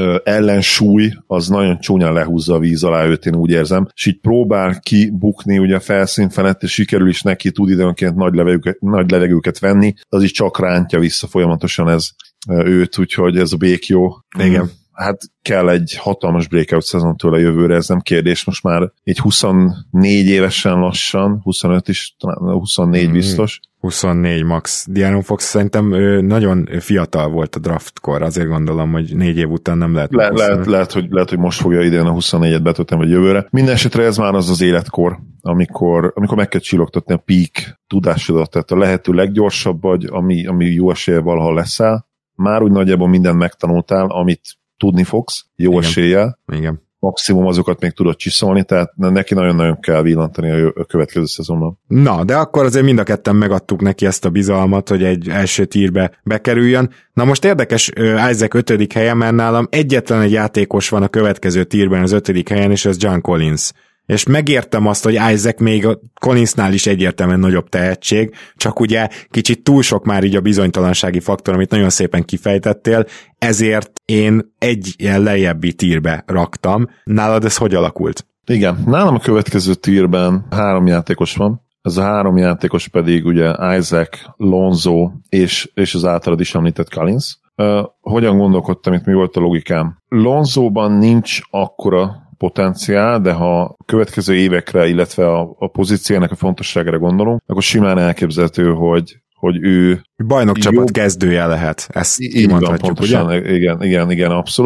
ellensúly az nagyon csúnyán lehúzza a víz alá őt, én úgy érzem, és így próbál kibukni ugye a felszín felett, és sikerül is neki tud időnként nagy levegőket venni, az is csak rántja vissza folyamatosan ez őt, úgyhogy ez a békjó. Igen. Hát kell egy hatalmas breakout szezon tőle jövőre, ez nem kérdés, most már egy 24 évesen lassan, 25 is, talán 24 biztos. 24 max. De'Aaron Fox szerintem nagyon fiatal volt a draftkor, azért gondolom, hogy 4 év után nem lehet. Lehet, hogy most fogja idén a 24-et betölteni, vagy jövőre. Mindenesetre ez már az életkor, amikor meg kell csillogtatni a peak tudásodat, tehát a lehető leggyorsabb vagy, ami jó esélye valahol leszel. Már úgy nagyjából mindent megtanultál, amit tudni fogsz, jó eséllyel. Igen. Maximum azokat még tudod csiszolni, tehát neki nagyon-nagyon kell villantani a következő szezonban. Na, de akkor azért mind a ketten megadtuk neki ezt a bizalmat, hogy egy első tírbe bekerüljön. Na most érdekes Isaac 5. helyen, mert nálam egyetlen egy játékos van a következő tírben az 5. helyen, és ez John Collins. És megértem azt, hogy Isaac még a Collinsnál is egyértelműen nagyobb tehetség, csak ugye kicsit túl sok már így a bizonytalansági faktor, amit nagyon szépen kifejtettél, ezért én egy ilyen lejjebbi tírbe raktam. Nálad ez hogy alakult? Igen, nálam a következő tírben 3 játékos van. Ez a 3 játékos pedig ugye Isaac, Lonzo és az általad is említett Collins. Hogyan gondolkodtam, itt mi volt a logikám? Lonzóban nincs akkora potenciál, de ha a következő évekre, illetve a pozíciónak a fontosságára gondolunk, akkor simán elképzelhető, hogy ő bajnokcsapat kezdője lehet. Ezt kimondhatjuk, ugye? Igen, abszolút.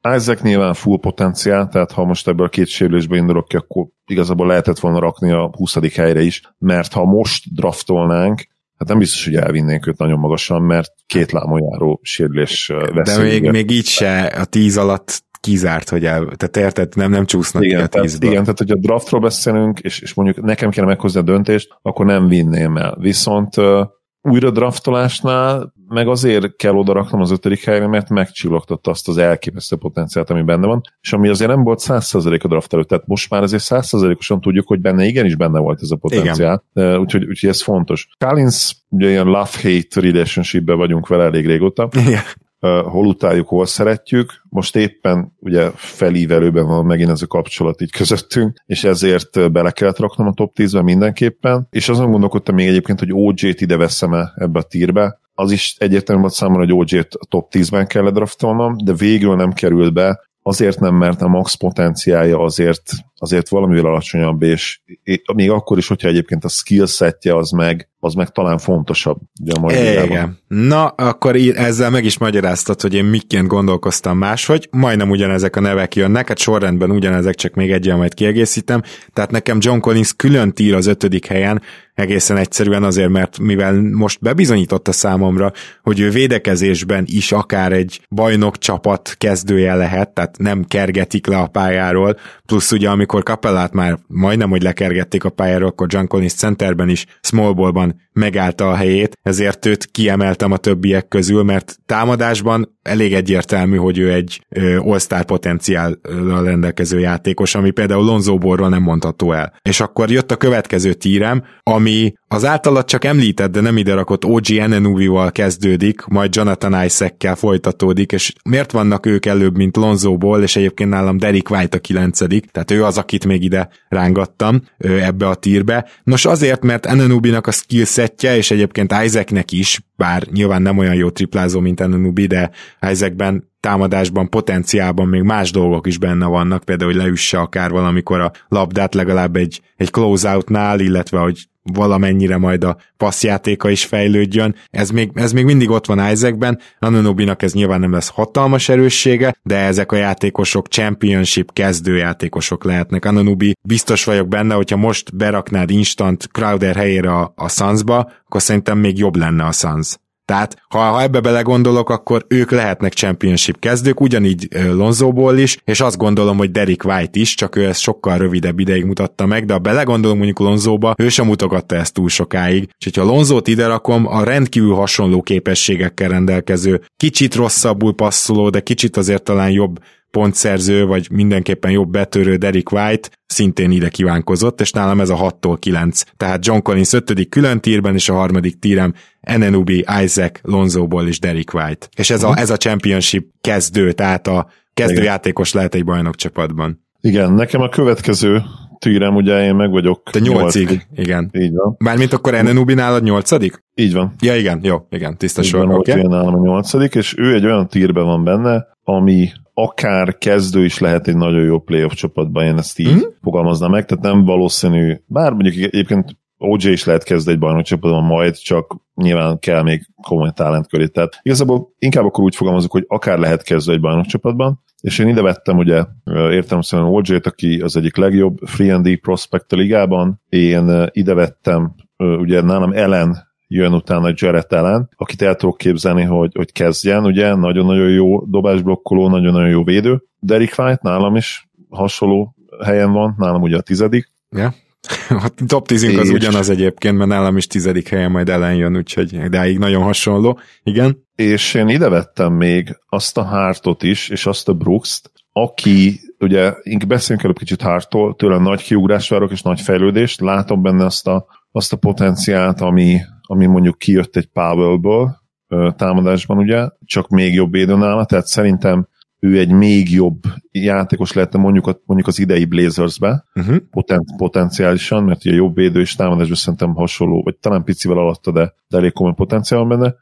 Isaac nyilván full potenciál, tehát ha most ebből a 2 sérülésbe indulok ki, akkor igazából lehetett volna rakni a 20. helyre is, mert ha most draftolnánk, hát nem biztos, hogy elvinnénk őt nagyon magasan, mert 2 lábon járó sérülés veszélybe. De még így se a 10 alatt kizárt, hogy tehát érted, nem csúsznak ki a 10-ből. Igen, tehát hogyha draftról beszélünk, és mondjuk nekem kéne meghozni a döntést, akkor nem vinném el. Viszont újra draftolásnál meg azért kell odaraknom az 5. helyre, mert megcsillogtatta azt az elképesztő potenciált, ami benne van, és ami azért nem volt 100% a draft előtt, tehát most már azért 100%-osan tudjuk, hogy benne igenis benne volt ez a potenciál, úgyhogy ez fontos. Collins, ugye ilyen love-hate relationship-ben vagyunk vele elég régóta, igen. Hol utáljuk, hol szeretjük. Most éppen ugye felívelőben van megint ez a kapcsolat így közöttünk, és ezért bele kellett raknom a top 10-ben mindenképpen, és azon gondolkodtam még egyébként, hogy OJ-t ide veszem-e ebbe a tírbe. Az is egyértelmű volt számomra, hogy OJ-t a top 10-ben kell draftolnom, de végül nem került be, azért nem, mert a max potenciálja azért valamivel alacsonyabb, és még akkor is, hogyha egyébként a skillsetje az meg talán fontosabb. Igen. Na, akkor ezzel meg is magyaráztat, hogy én miként gondolkoztam máshogy. Majdnem ugyanezek a nevek jönnek, hát sorrendben ugyanezek, csak még egyen majd kiegészítem. Tehát nekem John Collins külön tír az 5. helyen, egészen egyszerűen azért, mert mivel most bebizonyította számomra, hogy ő védekezésben is akár egy bajnok csapat kezdője lehet, tehát nem kergetik le a pályáról, plusz ugye amikor Capellát már majdnem, hogy lekergették a pályáról, akkor John Collins centerben is small ballban megállta a helyét, ezért őt kiemeltem a többiek közül, mert támadásban elég egyértelmű, hogy ő egy all-star potenciállal rendelkező játékos, ami például Lonzo Ballról nem mondható el. És akkor jött a következő tírem, ami az általad csak említett, de nem ide rakott OG Anunoby-val kezdődik, majd Jonathan Isaac-kel folytatódik, és miért vannak ők előbb, mint Lonzo Ball, és egyébként nálam Derrick White a 9., tehát ő az, akit még ide rángattam ebbe a tírbe. Nos azért, mert Anunoby-nak a skillsetje, és egyébként Isaacnek is, bár nyilván nem olyan jó triplázó, mint Anunoby, de Isaacben támadásban, potenciálban még más dolgok is benne vannak, például, hogy leüsse akár valamikor a labdát legalább egy closeoutnál, illetve hogy valamennyire majd a passzjátéka is fejlődjön. Ez még mindig ott van Isaacben, Anunobynak ez nyilván nem lesz hatalmas erőssége, de ezek a játékosok championship kezdőjátékosok lehetnek. Anunoby biztos vagyok benne, hogyha most beraknád instant Crowder helyére a Sunsba, akkor szerintem még jobb lenne a Suns. Tehát, ha ebbe belegondolok, akkor ők lehetnek championship kezdők, ugyanígy Lonzo Ball is, és azt gondolom, hogy Derrick White is, csak ő ezt sokkal rövidebb ideig mutatta meg, de ha belegondolom mondjuk Lonzóba, ő sem mutogatta ezt túl sokáig. És ha Lonzót ide rakom, a rendkívül hasonló képességekkel rendelkező, kicsit rosszabbul passzoló, de kicsit azért talán jobb pontszerző, vagy mindenképpen jobb betörő Derrick White szintén ide kívánkozott, és nálam ez a 6-tól 9. Tehát John Collins 5. külön tírben, és a 3. tírem Anunoby, Isaac, Lonzo Ball és Derrick White. És ez a championship kezdő, tehát a kezdőjátékos lehet egy bajnokcsapatban. Igen, nekem a következő tírem, ugye én meg vagyok. Te 8-ig, igen. Így van. Mármint akkor Anunoby nálad 8? Így van. Ja, igen, jó, igen, tiszta sor. Okay. Nálam a 8, és ő egy olyan tírben van benne, ami akár kezdő is lehet egy nagyon jó playoff csapatban, én ezt így fogalmaznám meg, tehát nem valószínű, bár mondjuk egyébként OJ is lehet kezdeni egy bajnok csapatban majd, csak nyilván kell még komoly talent köré. Tehát igazából inkább akkor úgy fogalmazok, hogy akár lehet kezdeni egy bajnok csapatban, és én ide vettem ugye értelemszerűen OJ-t, aki az egyik legjobb free and D prospect a ligában, én ide vettem ugye nálam Allen jön utána Jarrett Allen, akit el tudok képzelni, hogy kezdjen, ugye, nagyon-nagyon jó dobásblokkoló, nagyon-nagyon jó védő. Derrick White nálam is hasonló helyen van, nálam ugye a 10. Ja. A top 10-ünk az ugyanaz egyébként, mert nálam is 10. helyen majd Allen jön, úgyhogy idáig nagyon hasonló. Igen. És én ide vettem még azt a Hartot is, és azt a Brookst, aki, ugye, beszéljünk előbb kicsit Harttól, tőle nagy kiugrás várok és nagy fejlődést, látom benne azt a potenciált, ami mondjuk kijött egy Powellből támadásban, ugye, csak még jobb védő nála, tehát szerintem ő egy még jobb játékos lehetne mondjuk az idei Blazersbe, potenciálisan, mert ugye jobb védő és támadásban szerintem hasonló, vagy talán picivel alatta, de elég komoly potenciál van benne.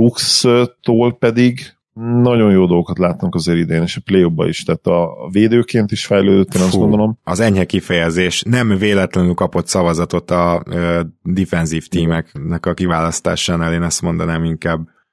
Brooks-tól pedig nagyon jó dolgokat látnak azért idén, és a play-offba is, tehát a védőként is fejlődött, én azt gondolom. Az enyhe kifejezés, nem véletlenül kapott szavazatot a defensív tímeknek a kiválasztásánál, én ezt mondanám inkább.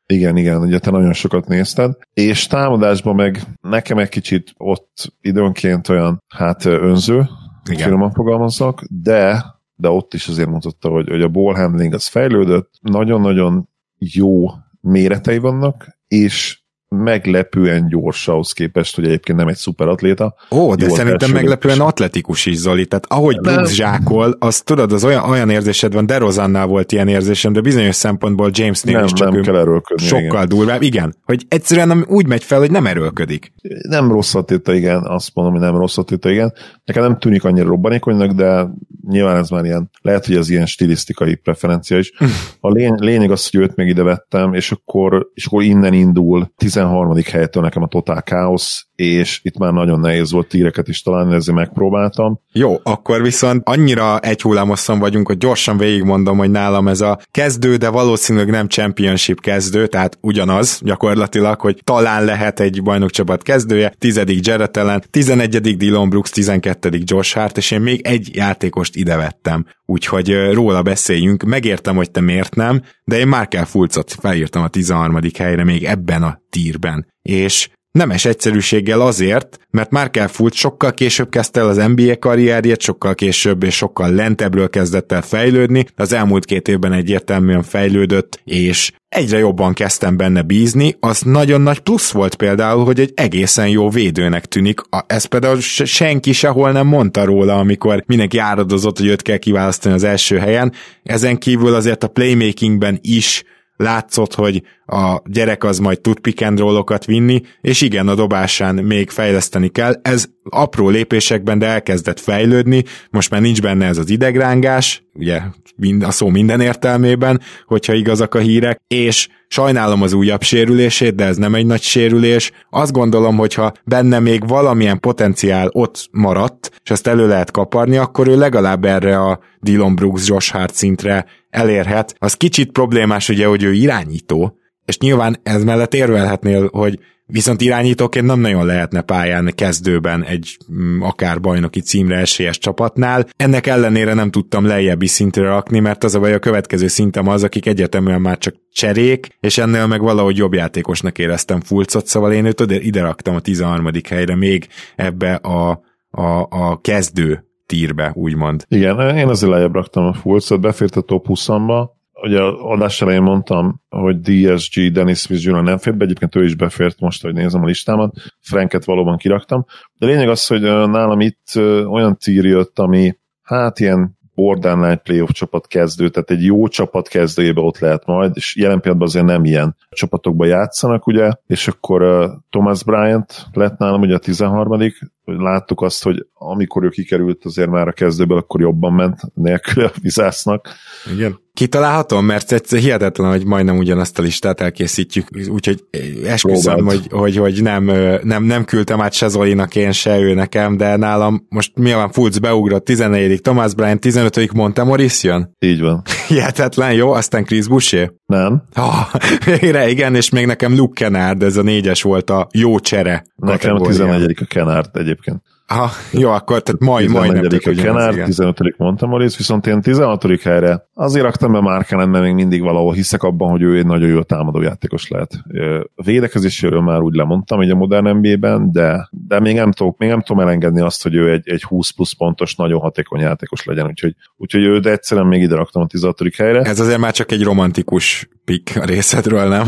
Igen, ugye te nagyon sokat nézted, és támadásban meg nekem egy kicsit ott időnként olyan, önző, finoman fogalmazzak, de ott is azért mutatta, hogy a ball handling az fejlődött, nagyon-nagyon jó méretei vannak, és meglepően gyors ahhoz képest, hogy egyébként nem egy szuperatléta. De szerintem meglepően atletikus is, Zoli. Tehát ahogy Brooks zsákol, az tudod, az olyan érzésed van, DeRozannál volt ilyen érzésem, de bizonyos szempontból Jamesnél is csak nem kell erőlködni. Sokkal durvább, igen. Hogy egyszerűen úgy megy fel, hogy nem erőlködik. Nem rossz atléta, igen. Azt mondom, hogy nem rossz atléta, igen. Nekem nem tűnik annyira robbanékonynak, de nyilván ez már ilyen, lehet, hogy ez ilyen stilisztikai preferencia is. A lényeg az, hogy őt még ide vettem, és akkor innen indul 13. helytől nekem a totál káosz, és itt már nagyon nehéz volt tíreket is találni, ezért megpróbáltam. Jó, akkor viszont annyira egy hullámosszon vagyunk, hogy gyorsan végigmondom, hogy nálam ez a kezdő, de valószínűleg nem championship kezdő, tehát ugyanaz gyakorlatilag, hogy talán lehet egy bajnokcsapat kezdője, 10. Jarrett Allen, 11. Dillon Brooks, 12. Josh Hart, és én még egy játékost ide vettem. Úgyhogy róla beszéljünk. Megértem, hogy te miért nem, de én Markelle Fultzot felírtam a 13. helyre még ebben a tírben. És nemes egyszerűséggel azért, mert Markelle Fultz sokkal később kezdte el az NBA karrierjét, sokkal később és sokkal lentebbről kezdett el fejlődni, az elmúlt 2 évben egyértelműen fejlődött, és egyre jobban kezdtem benne bízni, az nagyon nagy plusz volt például, hogy egy egészen jó védőnek tűnik, ez például senki sehol nem mondta róla, amikor mindenki áradozott, hogy őt kell kiválasztani az első helyen, ezen kívül azért a playmakingben is látszott, hogy a gyerek az majd tud pick and roll-okat vinni, és igen, a dobásán még fejleszteni kell. Ez apró lépésekben, de elkezdett fejlődni, most már nincs benne ez az idegrángás, ugye a szó minden értelmében, hogyha igazak a hírek, és sajnálom az újabb sérülését, de ez nem egy nagy sérülés. Azt gondolom, hogyha benne még valamilyen potenciál ott maradt, és ezt elő lehet kaparni, akkor ő legalább erre a Dillon Brooks, Josh Hart szintre elérhet. Az kicsit problémás ugye, hogy ő irányító, és nyilván ez mellett érvelhetnél, hogy viszont irányítóként nem nagyon lehetne pályán kezdőben egy akár bajnoki címre esélyes csapatnál. Ennek ellenére nem tudtam lejjebbi szintre rakni, mert az a baj, a következő szintem az, akik egyeteműen már csak cserék, és ennél meg valahogy jobb játékosnak éreztem Fultzot, szóval én őt ide raktam a 13. helyre, még ebbe a kezdő tírbe, úgymond. Igen, én azért lejjebb raktam a Fultzot, befért a top 20-amba. Ugye adás elején mondtam, hogy DSG, Dennis Smith Jr. nem fért be, egyébként ő is befért most, hogy nézem a listámat, Franket valóban kiraktam, de lényeg az, hogy nálam itt olyan tír jött, ami ilyen borderline playoff csapat kezdő, tehát egy jó csapat kezdőjébe ott lehet majd, és jelen pillanatban azért nem ilyen csapatokban játszanak, ugye, és akkor Thomas Bryant lett nálam ugye a 13. Láttuk azt, hogy amikor ő kikerült azért már a kezdőből, akkor jobban ment nélkül a Wizardsnak. Igen. Kitalálhatom, mert hihetetlen, hogy majdnem ugyanazt a listát elkészítjük, úgyhogy esküszöm, hogy nem küldtem át se Zolinak, én se ő nekem, de nálam most nyilván Fultz beugrott, 14. Thomas Bryant, 15. Montemoris jön? Így van. Hihetetlen, jó, aztán Chris Boucher? Nem. Végre, igen, és még nekem Luke Kennard, ez a 4-es volt a jó csere. Nekem a 14. a Kennard egyébként. Jó, akkor tehát majdnem a Kennard, 15. Montemoris, viszont én 16. helyre azért raktam be Markkanen, mert még mindig valahol hiszek abban, hogy ő egy nagyon jó támadójátékos lehet. A védekezéséről már úgy lemondtam így a modern NBA-ben, de még nem tudom elengedni azt, hogy ő egy 20 plusz pontos, nagyon hatékony játékos legyen, úgyhogy őt egyszerűen még ide raktam a 16. helyre. Ez azért már csak egy romantikus pick a részedről, nem?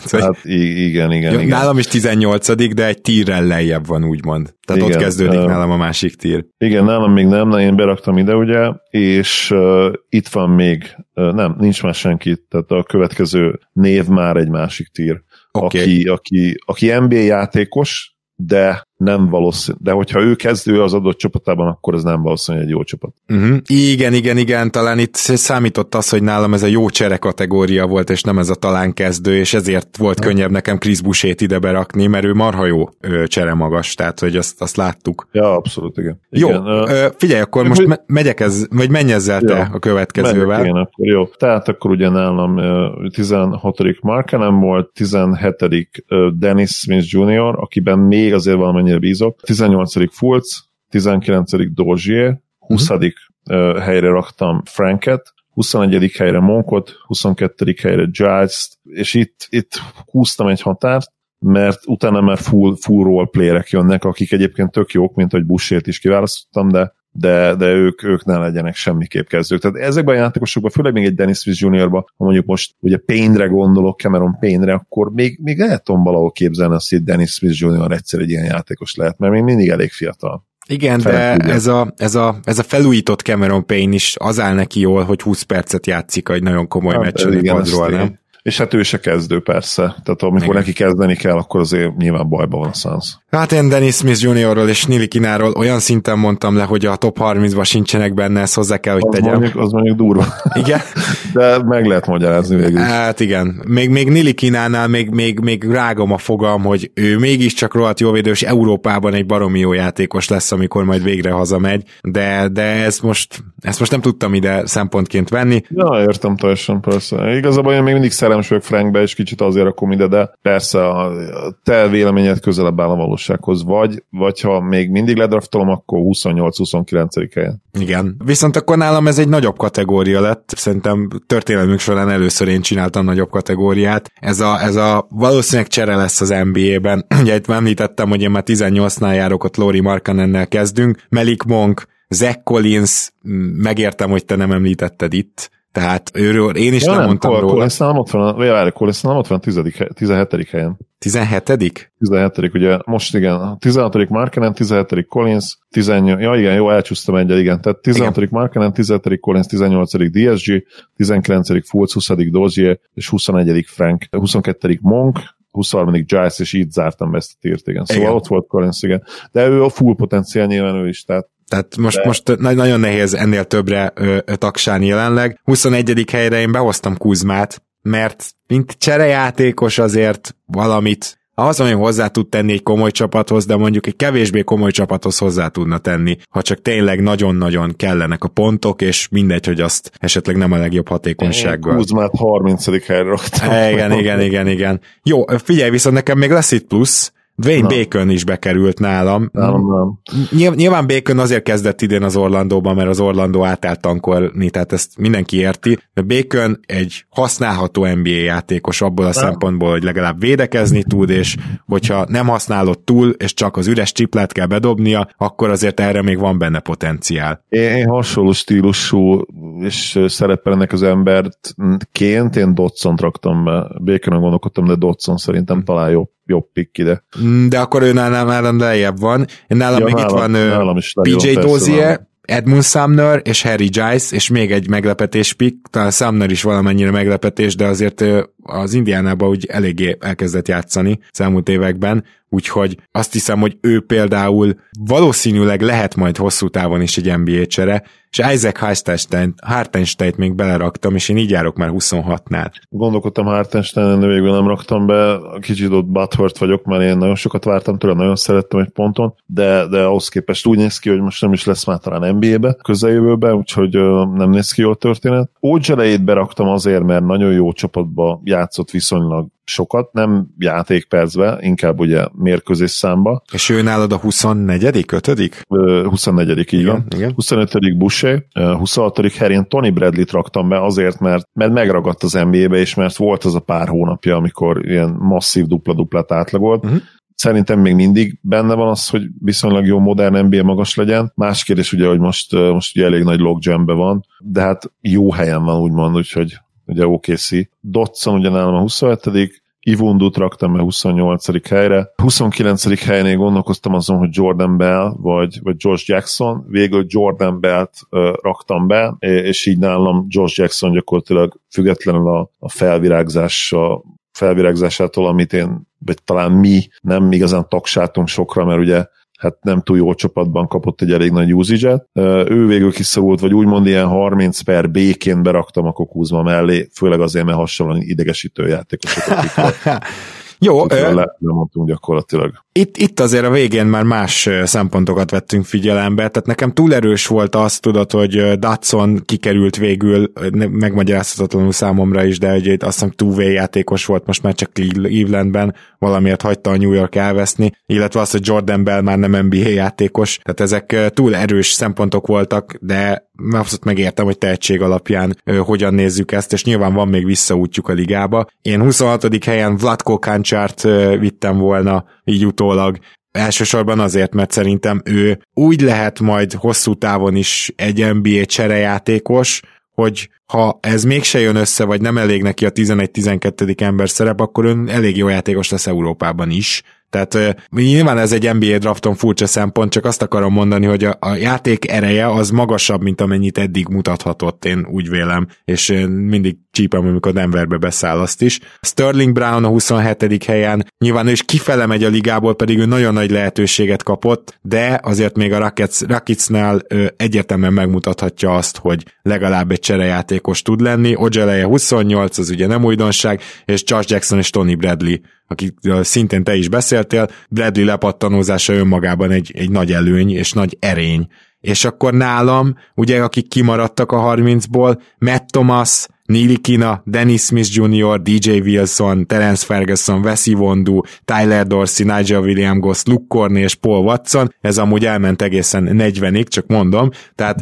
Igen. Nálam is 18., de egy tírrel lejjebb van, úgymond. Tehát igen, ott kezdődik nálam a másik tír. Igen, nálam még nem, én beraktam ide, ugye, és itt van még, nincs már senki, tehát a következő név már egy másik tír. Okay. Aki NBA játékos, de nem valószínű. De hogyha ő kezdő az adott csapatában, akkor ez nem valószínű egy jó csapat. Igen, talán itt számított az, hogy nálam ez a jó csere kategória volt, és nem ez a talán kezdő, és ezért volt könnyebb nekem Chris Boucher-t ide berakni, mert ő marha jó csere magas, tehát hogy azt láttuk. Ja, abszolút, igen. Jó, figyelj, akkor most menj ezzel te a következővel. Igen, akkor jó. Tehát akkor ugye nálam 16. Markkanen volt, 17. Dennis Smith Jr., akiben még azért valamennyire bízok, 18. Fultz, 19. Dozier, 20. helyre raktam Franket, 21. helyre Monkot, 22. helyre Giles-t, és itt húztam egy határt, mert utána már full role playerek jönnek, akik egyébként tök jók, mint hogy Bushét is kiválasztottam, de ők ne legyenek semmiképp kezdők. Tehát ezekben a játékosokban, főleg még egy Dennis Smith Jr.-ba, ha mondjuk most ugye Payne-re gondolok, Cameron Payne-re, akkor még lehet tudom valahol képzelni azt, hogy Dennis Smith Jr. egyszer egy ilyen játékos lehet, mert még mindig elég fiatal. Igen, de ez a felújított Cameron Payne is az áll neki jól, hogy 20 percet játszik egy nagyon komoly meccsen egy padról, nem? És hát ő se kezdő, persze. Tehát amikor neki kezdeni kell, akkor azért nyilván bajban van a Suns. Hát én Dennis Smith Jr.-ról és Nilikináról olyan szinten mondtam le, hogy a top 30-ban sincsenek benne, ezt hozzá kell, hogy tegyem. Az mondjuk durva. Igen? De meg lehet magyarázni végül. Hát igen. Még Nilikinánál még rágom a fogam, hogy ő mégiscsak rohadt jó védő, és Európában egy baromi jó játékos lesz, amikor majd végre hazamegy, de ezt most nem tudtam ide szempontként venni. Ja, értem teljesen, persze. Igazából én még mindig szerelmes vagyok Frankbe, és kicsit azért rakom ide, de persze a te véleményed közelebb áll a valósághoz, vagy ha még mindig ledraftolom, akkor 28-29. helyen. Igen. Viszont akkor nálam ez egy nagyobb kategória lett. Szerintem történelmünk során először én csináltam nagyobb kategóriát. Ez a valószínűleg csere lesz az NBA-ben. Ugye itt említettem, hogy én már 18-nál járok, ott Lauri Markkanennel kezdünk. Malik Monk, Zach Collins, megértem, hogy te nem említetted itt. Tehát őről én is nem mondtam róla. Collins nem ott van a 17. helyen. 17. 17. ugye most igen, 16. Markkanen, 17. Collins, 18. Ja igen, jó, elcsúsztam egyet, igen. Tehát 16. Markkanen, 17. Collins, 18. DSG, 19. Fultz, 20. Dozier, és 21. Frank, 22. Monk, 23. Giles, és így zártam be ezt a tírt, igen. Szóval igen. Ott volt Collins, igen. De ő a full potenciál nyilván ő is, tehát most nagyon nehéz ennél többre tagsálni jelenleg. 21. helyre én behoztam Kuzmát, mert mint cserejátékos azért valamit, ahhoz, hogy hozzá tud tenni egy komoly csapathoz, de mondjuk egy kevésbé komoly csapathoz hozzá tudna tenni, ha csak tényleg nagyon-nagyon kellenek a pontok, és mindegy, hogy azt esetleg nem a legjobb hatékonysággal. Kuzmát 30. helyre raktam. Igen. Jó, figyelj, viszont nekem még lesz itt plusz, Dwayne Bacon is bekerült nálam. Nem. Nyilván Bacon azért kezdett idén az Orlandóban, mert az Orlandó átállt tankolni, tehát ezt mindenki érti, de Bacon egy használható NBA játékos abból a szempontból, hogy legalább védekezni tud, és hogyha nem használod túl, és csak az üres csiplát kell bedobnia, akkor azért erre még van benne potenciál. Én hasonló stílusú és szerepel ennek az embertként én Dodsont raktam be. Baconon gondolkodtam, de Dodson szerintem talán jobb pick ide. De akkor ő nálam lejjebb van. Nálam még itt van PJ Dozier, Edmund Sumner és Harry Giles, és még egy meglepetés pick, talán Sumner is valamennyire meglepetés, de azért az Indiánában úgy eléggé elkezdett játszani az években, úgyhogy azt hiszem, hogy ő például valószínűleg lehet majd hosszú távon is egy NBA csere, és Isaac Hartensteint még beleraktam, és én így járok már 26-nál. Gondolkodtam Hartensteinen, de végül nem raktam be, kicsit ott butthurt vagyok, mert én nagyon sokat vártam tőle, nagyon szerettem egy ponton, de ahhoz képest úgy néz ki, hogy most nem is lesz már talán NBA-be közeljövőben, úgyhogy nem néz ki jól történet. Ógyzselejét beraktam azért, mert nagyon jó csapatba játszott viszonylag sokat, nem játékpercbe, inkább ugye mérkőzés számba. És ő nálad a 24. 5. 24. így van. Igen. 25. Boucher, 26. Herén Tony Bradley-t raktam be azért, mert megragadt az NBA-be, és mert volt az a pár hónapja, amikor ilyen masszív dupla-duplát átlagolt. Szerintem még mindig benne van az, hogy viszonylag jó modern NBA magas legyen. Más kérdés ugye, hogy most ugye elég nagy logjambe van, de hát jó helyen van úgymond, úgyhogy ugye OKC. Dodson ugye nálam a 27. Ivundut raktam be 28. helyre. 29. helynél gondolkoztam azon, hogy Jordan Bell vagy Josh Jackson. Végül Jordan Bellt raktam be, és így nálam Josh Jackson gyakorlatilag függetlenül a felvirágzásától, amit én, vagy talán mi nem igazán tagsáltunk sokra, mert ugye hát nem túl jó csapatban kapott egy elég nagy usage-et. Ő végül kiszorult, vagy úgymond ilyen 30 per B-ként beraktam a Kuzma mellé, főleg azért, mert hasonlóan idegesítő játékosokat. Jó. Lemondtunk gyakorlatilag. Itt azért a végén már más szempontokat vettünk figyelembe, tehát nekem túl erős volt az, tudod, hogy Dodson kikerült végül, megmagyarázhatatlanul számomra is, de ugye azt hiszem two-way játékos volt, most már csak Clevelandben, valamiért hagyta a New York elveszni, illetve az, hogy Jordan Bell már nem NBA játékos, tehát ezek túl erős szempontok voltak, de abszolút megértem, hogy tehetség alapján hogyan nézzük ezt, és nyilván van még visszaútjuk a ligába. Én 26. helyen Vlatko Kančárt vittem volna így utólag, elsősorban azért, mert szerintem ő úgy lehet majd hosszú távon is egy NBA cserejátékos, hogy ha ez mégse jön össze, vagy nem elég neki a 11-12. ember szerep, akkor ön elég jó játékos lesz Európában is. Tehát nyilván ez egy NBA drafton furcsa szempont, csak azt akarom mondani, hogy a játék ereje az magasabb, mint amennyit eddig mutathatott, én úgy vélem, és mindig csípem, amikor Denverbe beszáll azt is. Sterling Brown a 27. helyen, nyilván ő is kifele megy a ligából, pedig ő nagyon nagy lehetőséget kapott, de azért még a Rocketsnál egyértelműen megmutathatja azt, hogy legalább egy cserejátékos tud lenni. Ojeleje 28, az ugye nem újdonság, és Josh Jackson és Tony Bradley, akik szintén te is beszéltél, Bradley lepattanózása önmagában egy nagy előny és nagy erény. És akkor nálam, ugye akik kimaradtak a 30-ból, Matt Thomas, Nilikina, Dennis Smith Jr., DJ Wilson, Terence Ferguson, Wes Iwundu, Tyler Dorsey, Nigel Williams-Goss, Luke Corney és Paul Watson, ez amúgy elment egészen 40-ig, csak mondom, tehát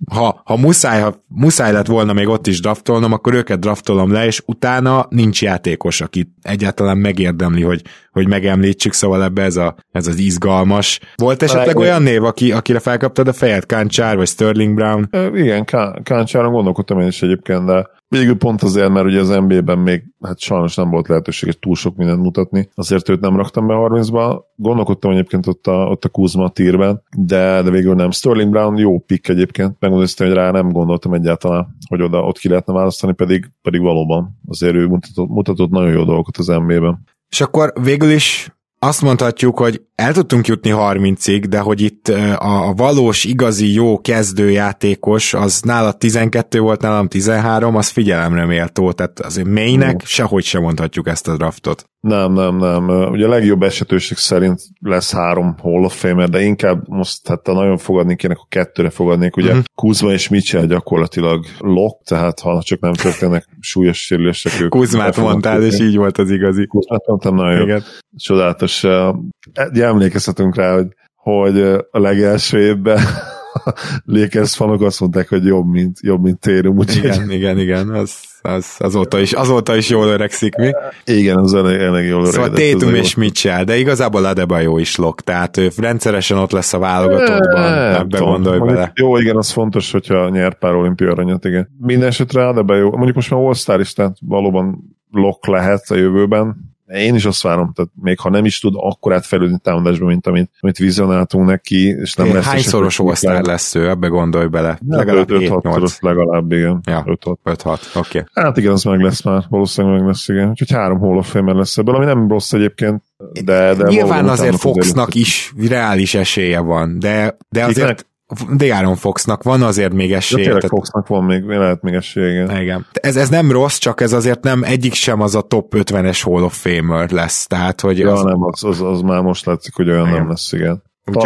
ha muszáj lett volna még ott is draftolnom, akkor őket draftolom le, és utána nincs játékos, aki egyáltalán megérdemli, hogy megemlítsük, szóval ebbe ez az izgalmas. Volt esetleg olyan név, akire felkaptad a fejed, Kančár vagy Sterling Brown? Igen, Kančáron gondolkodtam én is egyébként, de végül pont azért, mert ugye az NBA-ben még hát sajnos nem volt lehetőség túl sok mindent mutatni, azért őt nem raktam be 30-ba. Gondolkodtam egyébként ott a Kuzma tírben, de végül nem. Sterling Brown jó pick egyébként, megmondom, hogy rá nem gondoltam egyáltalán, hogy ott ki lehetne választani, pedig valóban azért ő mutatott nagyon jó dolgokat az NBA-ben. És akkor végül is azt mondhatjuk, hogy el tudtunk jutni 30-ig, de hogy itt a valós, igazi, jó kezdőjátékos, az nála 12 volt, nálam 13, az figyelemre méltó, tehát azért Maynek sehogy sem mondhatjuk ezt a draftot. Nem. Ugye a legjobb esetőség szerint lesz 3 Hall of Famer, de inkább most hát nagyon fogadni kéne, akkor 2-re fogadnék. Ugye Kuzma és Mitchell gyakorlatilag lock, tehát ha csak nem történnek súlyos sérülések. Kuzmát mondtál, és így volt az igazi. Kuzmát mondtam, nagyon jó. Csodálatos. Emlékezhetünk rá, hogy a legelső évben Lakers fanok azt mondták, hogy jobb, mint Tatum. Igen, azóta is jól öregszik, mi? Igen, az elég jól öregedett. Szóval Tatum és Mitchell, de igazából Adebayo is lock, tehát ő rendszeresen ott lesz a válogatottban, ebbe gondolj bele. Jó, igen, az fontos, hogyha nyer pár olimpia aranyat, igen. Minden esetre Adebayo, mondjuk most már All-Star is, tehát valóban lock lehet a jövőben. Én is azt várom, tehát még ha nem is tud akkor átfejlődni támadásba, mint amit vizionáltunk neki, és nem lesz. Hányszoros All-Star lesz ő, ebbe gondolj bele. Legalább 5-6-szoros, legalább, igen. Ja, 5-6, oké. Hát igen, az meg lesz már, valószínűleg meg lesz, igen. Úgyhogy 3 Hall of Famer lesz ebből, ami nem rossz egyébként, de nyilván azért Foxnak is reális esélye van, de azért De'Aaron Foxnak van azért még esélye. De tényleg Foxnak van még, lehet még esélye, igen. Ez nem rossz, csak ez azért nem egyik sem az a top 50-es Hall of Famer lesz, tehát hogy... Ja, nem, az már most látszik, hogy olyan nem lesz, igen.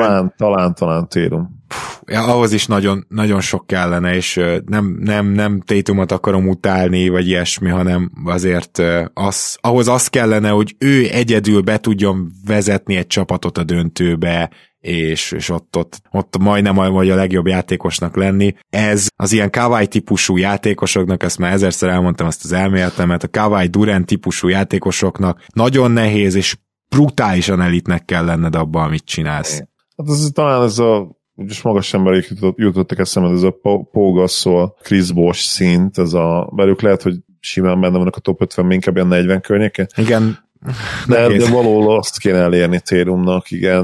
Talán Tatum. Ahhoz is nagyon, nagyon sok kellene, és nem Tatumot akarom utálni, vagy ilyesmi, hanem azért ahhoz az kellene, hogy ő egyedül be tudjon vezetni egy csapatot a döntőbe, és ott majdnem vagy a legjobb játékosnak lenni. Ez az ilyen Kawhi típusú játékosoknak, ezt már ezerszer elmondtam azt az elméletemet, a Kawhi Durant típusú játékosoknak nagyon nehéz, és brutálisan elitnek kell lenned abban, amit csinálsz. Hát talán ez úgyis magas emberek jutottak eszembe, ez a Pau Gasol, Chris Bosh szint, velük lehet, hogy simán benne vannak a top 50, inkább ilyen 40 környéke. Igen. De valahol azt kéne elérni Tatumnak, igen,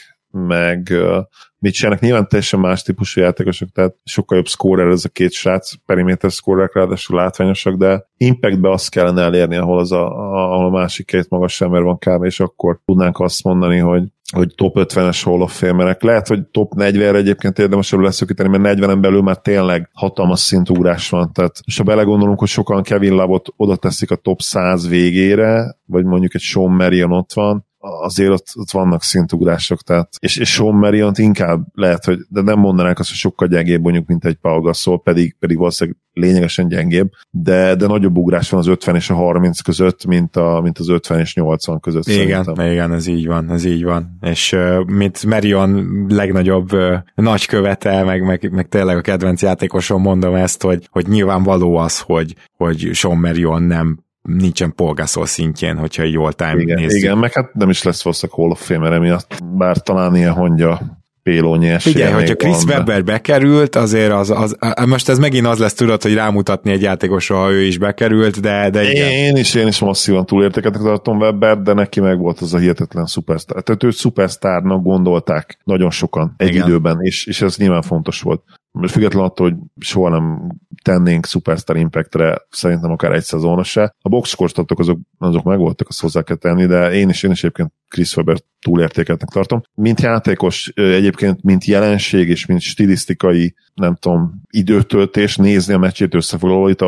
meg Mitchellnek nyilván teljesen más típusú játékosok, tehát sokkal jobb scorer ez a két srác, periméter scorerek ráadásul látványosak, de impactbe azt kellene elérni, ahol a másik két magas ember van kb. És akkor tudnánk azt mondani, hogy top 50-es Hall of Famerek. Lehet, hogy top 40-re egyébként érdemes előbb leszökíteni, mert 40-en belül már tényleg hatalmas szintugrás van. Tehát, és ha belegondolunk, hogy sokan Kevin Love-ot oda teszik a top 100 végére, vagy mondjuk egy Sean Marion ott van, azért ott vannak szintugrások, tehát, és Sean Mariont inkább lehet, hogy, de nem mondanák azt, hogy sokkal gyengébb mondjuk, mint egy Pau Gasol, pedig valószínűleg lényegesen gyengébb, de nagyobb ugrás van az 50 és a 30 között, mint az 50 és 80 között. Igen, ez így van. És mint Marion legnagyobb nagykövete, meg tényleg a kedvenc játékoson mondom ezt, hogy nyilvánvaló az, hogy Sean Marion nincsen Paul Gasol szintjén, hogyha egy all-time nézzük. Igen, meg hát nem is lesz valószínűleg Hall of Famer emiatt, bár talán ilyen hangya pélónyes. Figyelj, hogyha Chris Webber bekerült, azért az most ez megint az lesz, tudod, hogy rámutatni egy játékosra, ha ő is bekerült, de igen. Én is masszívan túlértékeltek tartom Webber, de neki meg volt az a hihetetlen szupersztár. Tehát őt szupersztárnak gondolták nagyon sokan egy időben, és ez nyilván fontos volt. Most függetlenül attól, hogy soha nem tennénk Superstar Impactre, szerintem akár egy szezonos se. A boxkorstatok azok megvoltak, azt hozzá kell tenni, de én is egyébként Chris Webber túlértékeltnek tartom. Mint játékos, egyébként mint jelenség és mint stilisztikai, nem tudom, időtöltés, nézni a meccsét összefoglalóit,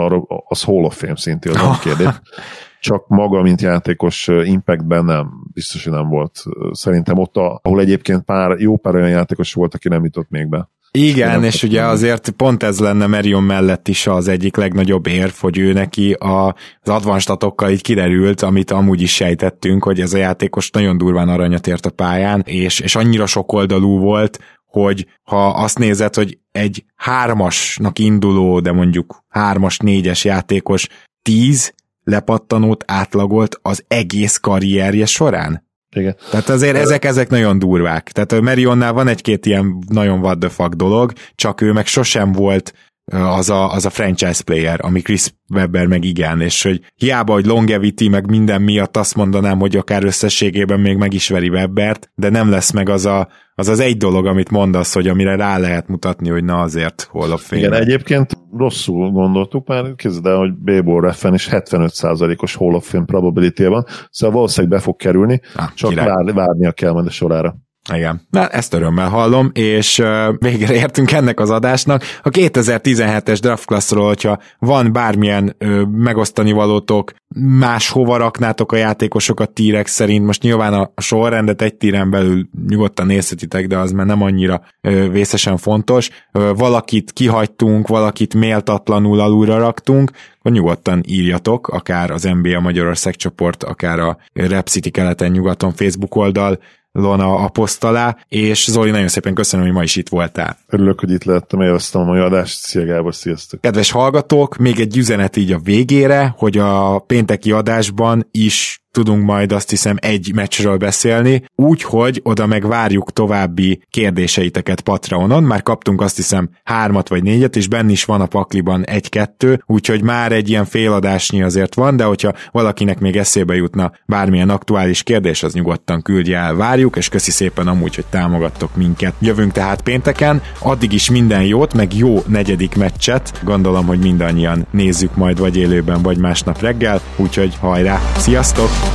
az Hall of Fame szintű, az nem kérdés. Csak maga, mint játékos Impactben nem, biztos, hogy nem volt. Szerintem ott, ahol egyébként jó pár olyan játékos volt, aki nem jutott még be. Igen, és ugye azért pont ez lenne Marion mellett is az egyik legnagyobb érv, hogy ő neki az advanced statokkal így kiderült, amit amúgy is sejtettünk, hogy ez a játékos nagyon durván aranyat ért a pályán, és annyira sokoldalú volt, hogy ha azt nézed, hogy egy 3-asnak induló, de mondjuk 3-as, 4-es játékos 10 lepattanót átlagolt az egész karrierje során. Igen. Tehát azért ezek nagyon durvák. Tehát a Marionnál van egy-két ilyen nagyon what the fuck dolog, csak ő meg sosem volt az a franchise player, ami Chris Webber meg igen, és hogy hiába, hogy longevity meg minden miatt azt mondanám, hogy akár összességében még meg is veri Webbert, de nem lesz meg az egy dolog, amit mondasz, hogy amire rá lehet mutatni, hogy na azért Hall of Fame. Igen, egyébként rosszul gondoltuk, már képzeld el, hogy B-Ball Reffen is 75%-os Hall of Fame probability van, szóval valószínűleg be fog kerülni, csak várnia kell majd a sorára. Igen, na ezt örömmel hallom, és végre értünk ennek az adásnak. A 2017-es draft classról, hogyha van bármilyen megosztani valótok, máshova raknátok a játékosokat tírek szerint, most nyilván a sorrendet egy tíren belül nyugodtan nézhetitek, de az már nem annyira vészesen fontos. Valakit kihagytunk, valakit méltatlanul alulra raktunk, akkor nyugodtan írjatok, akár az NBA Magyarország csoport, akár a Rep City keleten-nyugaton Facebook oldal, Lona apostolá, és Zoli, nagyon szépen köszönöm, hogy ma is itt voltál. Örülök, hogy itt lehettem, élveztem a mai adást. Szia Gábor, sziasztok! Kedves hallgatók, még egy üzenet így a végére, hogy a pénteki adásban is tudunk majd azt hiszem egy meccsről beszélni, úgyhogy oda meg várjuk további kérdéseiteket Patreonon, már kaptunk azt hiszem 3 vagy 4, és benne is van a pakliban 1-2, úgyhogy már egy ilyen féladásnyi azért van, de hogyha valakinek még eszébe jutna bármilyen aktuális kérdés, az nyugodtan küldje el, várjuk, és köszi szépen amúgy, hogy támogattok minket. Jövünk tehát pénteken, addig is minden jót, meg jó 4. meccset, gondolom, hogy mindannyian nézzük majd vagy élőben, vagy másnap reggel, úgyhogy hajrá, sziasztok!